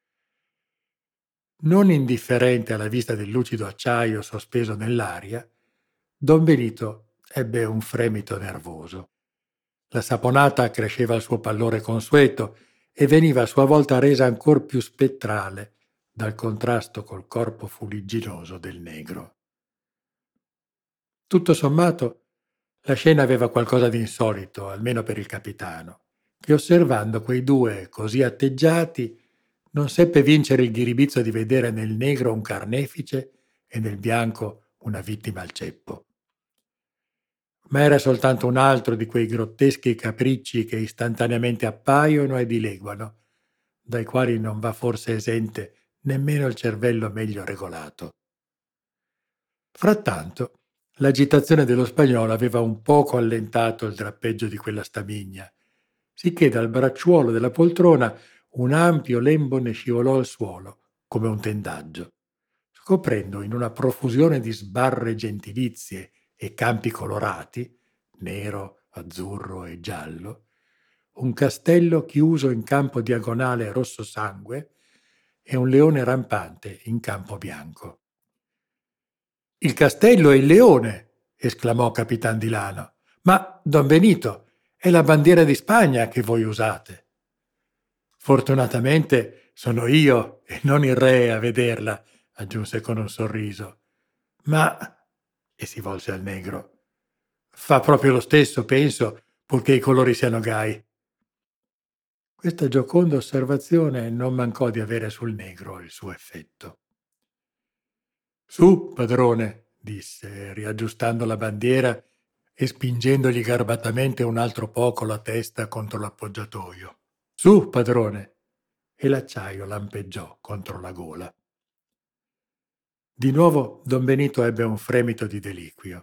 Non indifferente alla vista del lucido acciaio sospeso nell'aria, don Benito ebbe un fremito nervoso. La saponata cresceva al suo pallore consueto e veniva a sua volta resa ancor più spettrale dal contrasto col corpo fuligginoso del negro. Tutto sommato, la scena aveva qualcosa di insolito, almeno per il capitano, che osservando quei due così atteggiati non seppe vincere il ghiribizzo di vedere nel negro un carnefice e nel bianco una vittima al ceppo. Ma era soltanto un altro di quei grotteschi capricci che istantaneamente appaiono e dileguano, dai quali non va forse esente nemmeno il cervello meglio regolato. Frattanto, l'agitazione dello spagnolo aveva un poco allentato il drappeggio di quella stamigna, sicché dal bracciuolo della poltrona un ampio lembo ne scivolò al suolo, come un tendaggio, scoprendo in una profusione di sbarre gentilizie e campi colorati, nero, azzurro e giallo, un castello chiuso in campo diagonale rosso sangue e un leone rampante in campo bianco. «Il castello e il leone!» esclamò Capitan di Lano. «Ma, don Benito, è la bandiera di Spagna che voi usate!» «Fortunatamente sono io e non il re a vederla», aggiunse con un sorriso. «Ma» e si volse al negro. «Fa proprio lo stesso, penso, purché i colori siano gai». Questa gioconda osservazione non mancò di avere sul negro il suo effetto. «Su, padrone», disse, riaggiustando la bandiera e spingendogli garbatamente un altro poco la testa contro l'appoggiatoio. «Su, padrone!» E l'acciaio lampeggiò contro la gola. Di nuovo don Benito ebbe un fremito di deliquio.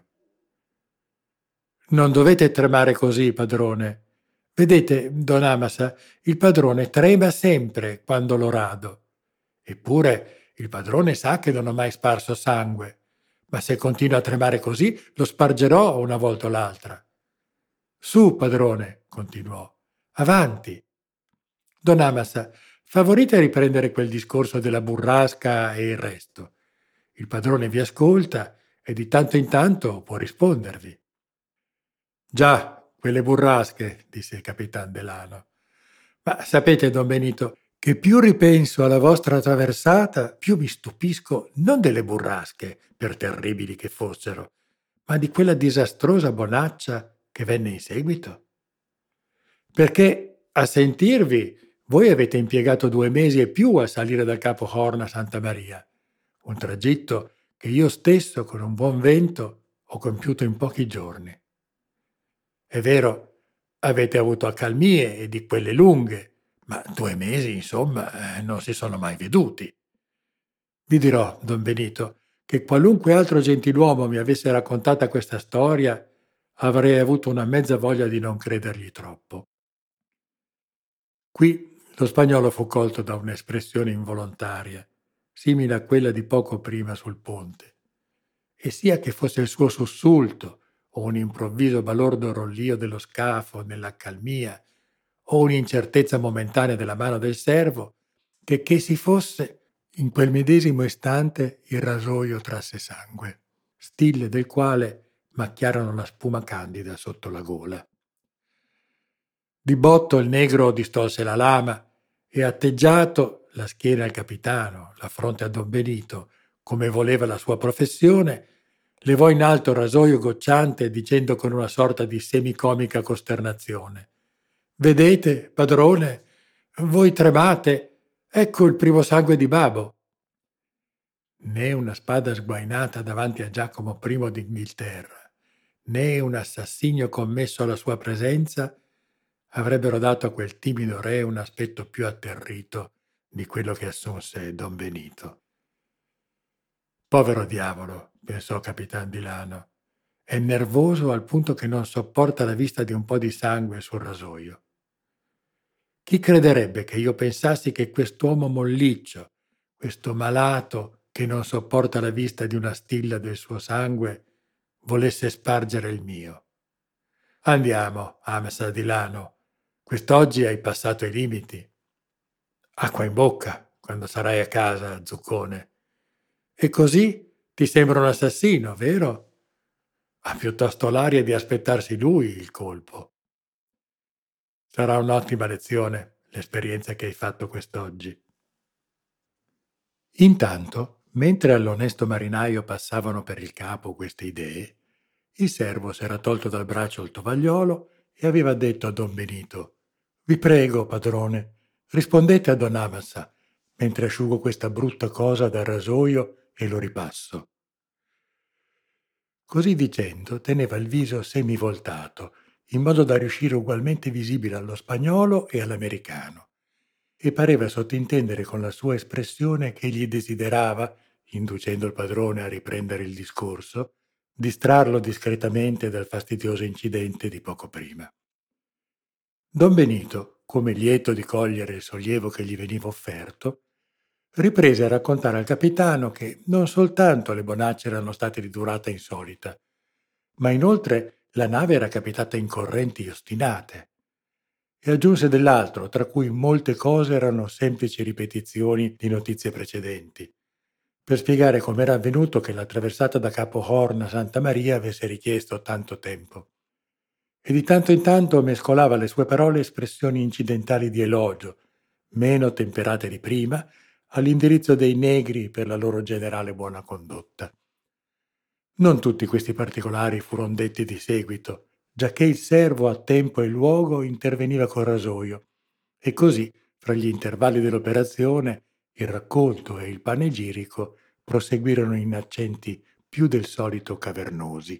«Non dovete tremare così, padrone. Vedete, don Amasa, il padrone trema sempre quando lo rado. Eppure il padrone sa che non ho mai sparso sangue, ma se continua a tremare così lo spargerò una volta o l'altra. Su, padrone», continuò, «avanti. Don Amasa, favorite a riprendere quel discorso della burrasca e il resto. Il padrone vi ascolta e di tanto in tanto può rispondervi». «Già, quelle burrasche», disse il capitan Delano. «Ma sapete, don Benito, che più ripenso alla vostra traversata, più mi stupisco non delle burrasche, per terribili che fossero, ma di quella disastrosa bonaccia che venne in seguito. Perché, a sentirvi, voi avete impiegato 2 mesi e più a salire dal Capo Horn a Santa Maria, un tragitto che io stesso, con un buon vento, ho compiuto in pochi giorni. È vero, avete avuto accalmie e di quelle lunghe, ma 2 mesi, insomma, non si sono mai veduti. Vi dirò, don Benito, che qualunque altro gentiluomo mi avesse raccontata questa storia, avrei avuto una mezza voglia di non credergli troppo». Qui lo spagnolo fu colto da un'espressione involontaria, simile a quella di poco prima sul ponte, e sia che fosse il suo sussulto o un improvviso balordo rollio dello scafo nell'accalmia o un'incertezza momentanea della mano del servo, che si fosse, in quel medesimo istante il rasoio trasse sangue, stille del quale macchiarono la spuma candida sotto la gola. Di botto il negro distolse la lama e, atteggiato, la schiena al capitano, la fronte a don Benito, come voleva la sua professione, levò in alto il rasoio gocciante dicendo con una sorta di semicomica costernazione: «Vedete, padrone, voi tremate, ecco il primo sangue di Babo». Né una spada sguainata davanti a Giacomo I d'Inghilterra, né un assassinio commesso alla sua presenza avrebbero dato a quel timido re un aspetto più atterrito di quello che assunse don Benito. «Povero diavolo», pensò Capitan di Lano, «è nervoso al punto che non sopporta la vista di un po' di sangue sul rasoio. Chi crederebbe che io pensassi che quest'uomo molliccio, questo malato che non sopporta la vista di una stilla del suo sangue, volesse spargere il mio? Andiamo, Amsa di Lano, Quest'oggi hai passato i limiti. Acqua in bocca quando sarai a casa, zuccone. E così ti sembra un assassino, vero? Ha piuttosto l'aria di aspettarsi lui il colpo. Sarà un'ottima lezione l'esperienza che hai fatto quest'oggi. Intanto, mentre all'onesto marinaio passavano per il capo queste idee, il servo s'era tolto dal braccio il tovagliolo e aveva detto a don Benito: «Vi prego, padrone, rispondete a don Amasa, mentre asciugo questa brutta cosa dal rasoio e lo ripasso». Così dicendo, teneva il viso semivoltato, in modo da riuscire ugualmente visibile allo spagnolo e all'americano, e pareva sottintendere con la sua espressione che egli desiderava, inducendo il padrone a riprendere il discorso, distrarlo discretamente dal fastidioso incidente di poco prima. Don Benito, come lieto di cogliere il sollievo che gli veniva offerto, riprese a raccontare al capitano che non soltanto le bonacce erano state di durata insolita, ma inoltre la nave era capitata in correnti ostinate, e aggiunse dell'altro, tra cui molte cose erano semplici ripetizioni di notizie precedenti, per spiegare com'era avvenuto che la traversata da Capo Horn a Santa Maria avesse richiesto tanto tempo. E di tanto in tanto mescolava alle sue parole espressioni incidentali di elogio, meno temperate di prima, all'indirizzo dei negri per la loro generale buona condotta. Non tutti questi particolari furono detti di seguito, giacché il servo a tempo e luogo interveniva col rasoio, e così, fra gli intervalli dell'operazione, il racconto e il panegirico proseguirono in accenti più del solito cavernosi.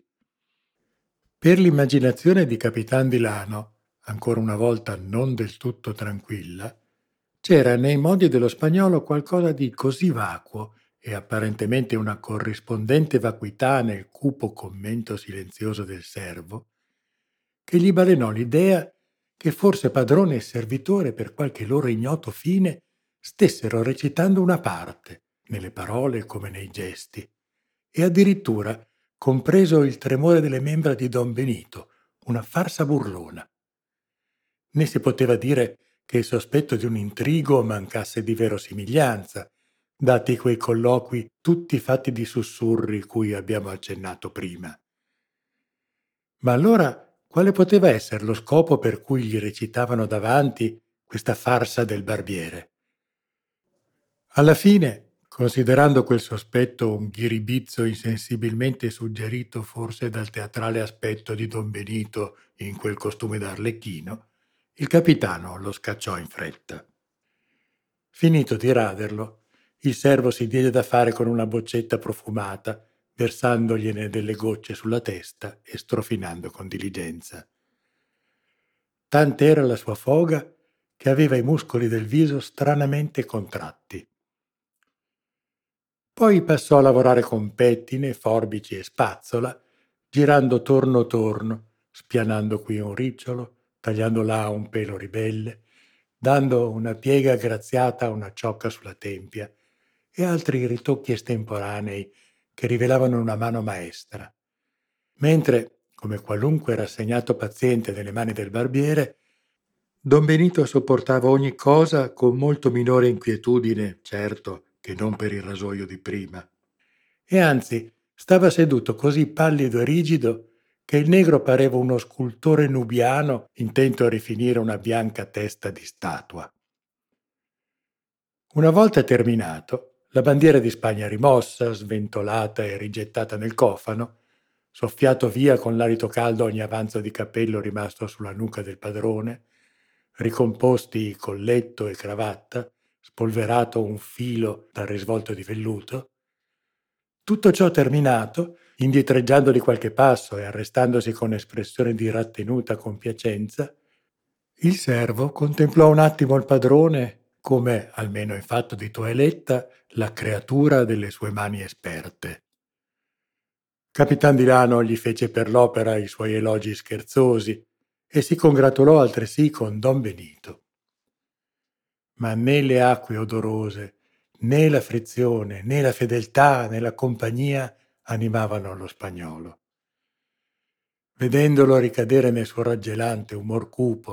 Per l'immaginazione di Capitan di Lano, ancora una volta non del tutto tranquilla, c'era nei modi dello spagnolo qualcosa di così vacuo e apparentemente una corrispondente vacuità nel cupo commento silenzioso del servo, che gli balenò l'idea che forse padrone e servitore per qualche loro ignoto fine stessero recitando una parte, nelle parole come nei gesti, e addirittura compreso il tremore delle membra di don Benito, una farsa burlona. Né si poteva dire che il sospetto di un intrigo mancasse di verosimiglianza, dati quei colloqui tutti fatti di sussurri cui abbiamo accennato prima. Ma allora quale poteva essere lo scopo per cui gli recitavano davanti questa farsa del barbiere? Alla fine, considerando quel sospetto un ghiribizzo insensibilmente suggerito forse dal teatrale aspetto di don Benito in quel costume d'Arlecchino, il capitano lo scacciò in fretta. Finito di raderlo, il servo si diede da fare con una boccetta profumata, versandogliene delle gocce sulla testa e strofinando con diligenza. Tant'era la sua foga che aveva i muscoli del viso stranamente contratti. Poi passò a lavorare con pettine, forbici e spazzola, girando torno torno, spianando qui un ricciolo, tagliando là un pelo ribelle, dando una piega graziata a una ciocca sulla tempia e altri ritocchi estemporanei che rivelavano una mano maestra. Mentre, come qualunque rassegnato paziente nelle mani del barbiere, don Benito sopportava ogni cosa con molto minore inquietudine, certo, che non per il rasoio di prima. E anzi, stava seduto così pallido e rigido che il negro pareva uno scultore nubiano intento a rifinire una bianca testa di statua. Una volta terminato, la bandiera di Spagna rimossa, sventolata e rigettata nel cofano, soffiato via con l'alito caldo ogni avanzo di capello rimasto sulla nuca del padrone, ricomposti colletto e cravatta, spolverato un filo dal risvolto di velluto, tutto ciò terminato, indietreggiando di qualche passo e arrestandosi con espressione di rattenuta compiacenza, il servo contemplò un attimo il padrone come, almeno in fatto di toeletta, la creatura delle sue mani esperte. Capitan di Lano gli fece per l'opera i suoi elogi scherzosi e si congratulò altresì con don Benito. Ma né le acque odorose, né la frizione, né la fedeltà, né la compagnia animavano lo spagnolo. Vedendolo ricadere nel suo raggelante umor cupo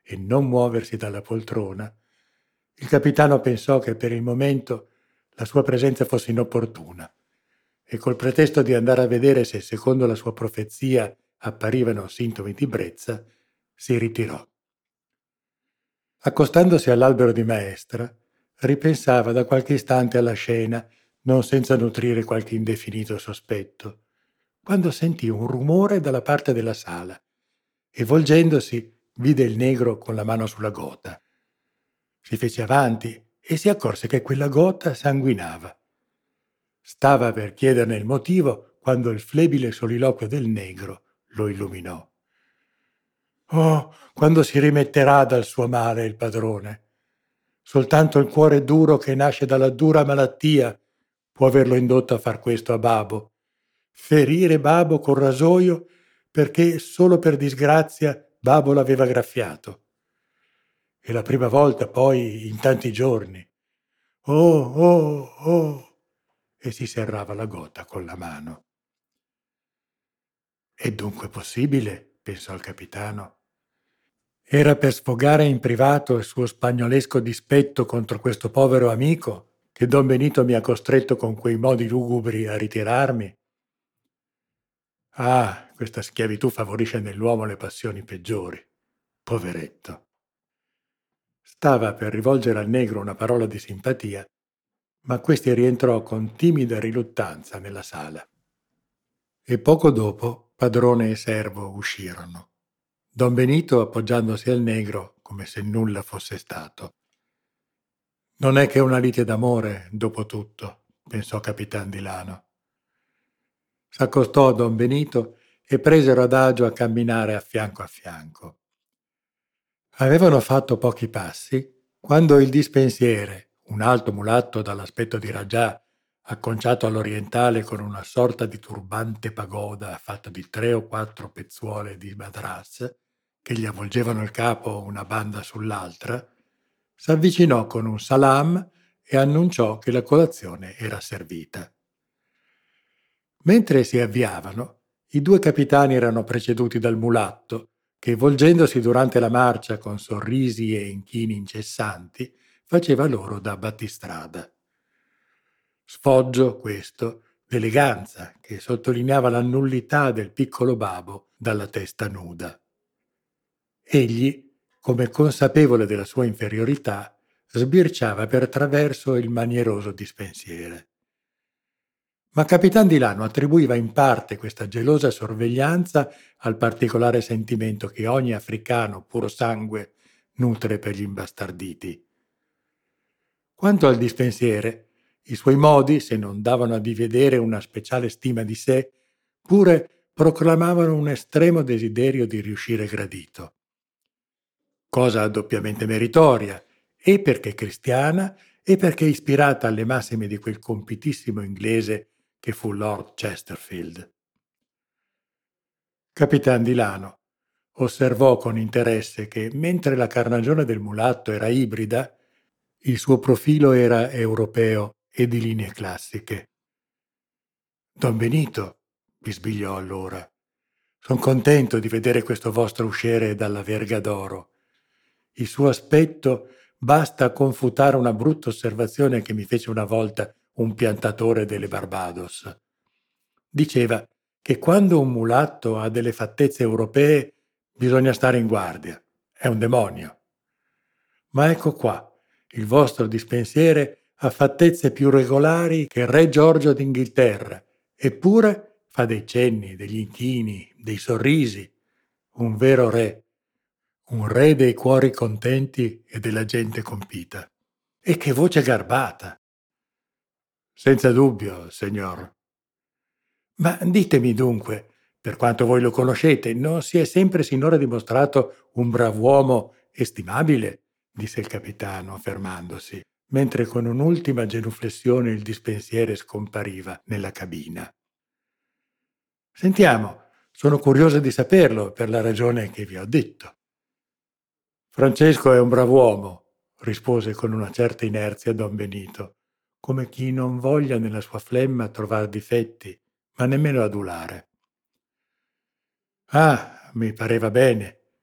e non muoversi dalla poltrona, il capitano pensò che per il momento la sua presenza fosse inopportuna e col pretesto di andare a vedere se secondo la sua profezia apparivano sintomi di brezza, si ritirò. Accostandosi all'albero di maestra, ripensava da qualche istante alla scena, non senza nutrire qualche indefinito sospetto, quando sentì un rumore dalla parte della sala e volgendosi vide il negro con la mano sulla gota. Si fece avanti e si accorse che quella gota sanguinava. Stava per chiederne il motivo quando il flebile soliloquio del negro lo illuminò. Oh, quando si rimetterà dal suo male il padrone? Soltanto il cuore duro che nasce dalla dura malattia può averlo indotto a far questo a Babo. Ferire Babo col rasoio perché solo per disgrazia Babo l'aveva graffiato. E la prima volta poi in tanti giorni. Oh, oh, oh! E si serrava la gota con la mano. È dunque possibile, pensò il capitano. Era per sfogare in privato il suo spagnolesco dispetto contro questo povero amico che Don Benito mi ha costretto con quei modi lugubri a ritirarmi. Ah, questa schiavitù favorisce nell'uomo le passioni peggiori. Poveretto. Stava per rivolgere al negro una parola di simpatia, ma questi rientrò con timida riluttanza nella sala. E poco dopo padrone e servo uscirono. Don Benito appoggiandosi al negro come se nulla fosse stato. Non è che una lite d'amore, dopo tutto, pensò Capitan di Lano. S'accostò a Don Benito e presero adagio a camminare a fianco. Avevano fatto pochi passi quando il dispensiere, un alto mulatto dall'aspetto di Ragià, acconciato all'orientale con una sorta di turbante pagoda fatto di 3 o 4 pezzuole di madras che gli avvolgevano il capo una banda sull'altra, s'avvicinò con un salam e annunciò che la colazione era servita. Mentre si avviavano, i due capitani erano preceduti dal mulatto, che volgendosi durante la marcia con sorrisi e inchini incessanti, faceva loro da battistrada. Sfoggio, questo, d'eleganza, che sottolineava la nullità del piccolo Babo dalla testa nuda. Egli, come consapevole della sua inferiorità, sbirciava per traverso il manieroso dispensiere. Ma Capitan di Lano attribuiva in parte questa gelosa sorveglianza al particolare sentimento che ogni africano puro sangue nutre per gli imbastarditi. Quanto al dispensiere, i suoi modi, se non davano a divedere una speciale stima di sé, pure proclamavano un estremo desiderio di riuscire gradito. Cosa doppiamente meritoria, e perché cristiana, e perché ispirata alle massime di quel compitissimo inglese che fu Lord Chesterfield. Capitan di Lano osservò con interesse che, mentre la carnagione del mulatto era ibrida, il suo profilo era europeo e di linee classiche. Don Benito, bisbigliò allora, son contento di vedere questo vostro usciere dalla verga d'oro. Il suo aspetto basta a confutare una brutta osservazione che mi fece una volta un piantatore delle Barbados. Diceva che quando un mulatto ha delle fattezze europee bisogna stare in guardia. È un demonio. Ma ecco qua, il vostro dispensiere ha fattezze più regolari che il re Giorgio d'Inghilterra, eppure fa dei cenni, degli inchini, dei sorrisi. Un vero re. Un re dei cuori contenti e della gente compita. E che voce garbata! Senza dubbio, signor. Ma ditemi dunque, per quanto voi lo conoscete, non si è sempre sinora dimostrato un brav'uomo e stimabile? Disse il capitano, fermandosi, mentre con un'ultima genuflessione il dispensiere scompariva nella cabina. Sentiamo, sono curiosa di saperlo per la ragione che vi ho detto. Francesco è un brav'uomo, rispose con una certa inerzia don Benito, come chi non voglia nella sua flemma trovar difetti, ma nemmeno adulare. Ah, mi pareva bene.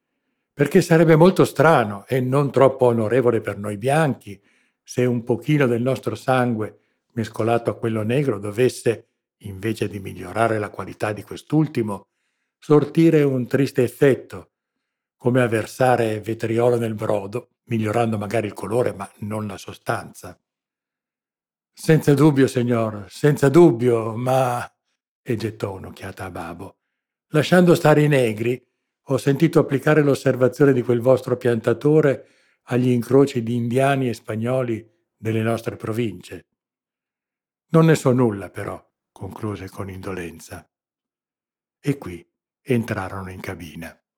perché sarebbe molto strano e non troppo onorevole per noi bianchi se un pochino del nostro sangue mescolato a quello negro dovesse, invece di migliorare la qualità di quest'ultimo, sortire un triste effetto, come a versare vetriolo nel brodo, migliorando magari il colore ma non la sostanza. Senza dubbio, signor, senza dubbio, ma... e gettò un'occhiata a Babo. Lasciando stare i negri, ho sentito applicare l'osservazione di quel vostro piantatore agli incroci di indiani e spagnoli delle nostre province. Non ne so nulla, però, concluse con indolenza. E qui entrarono in cabina.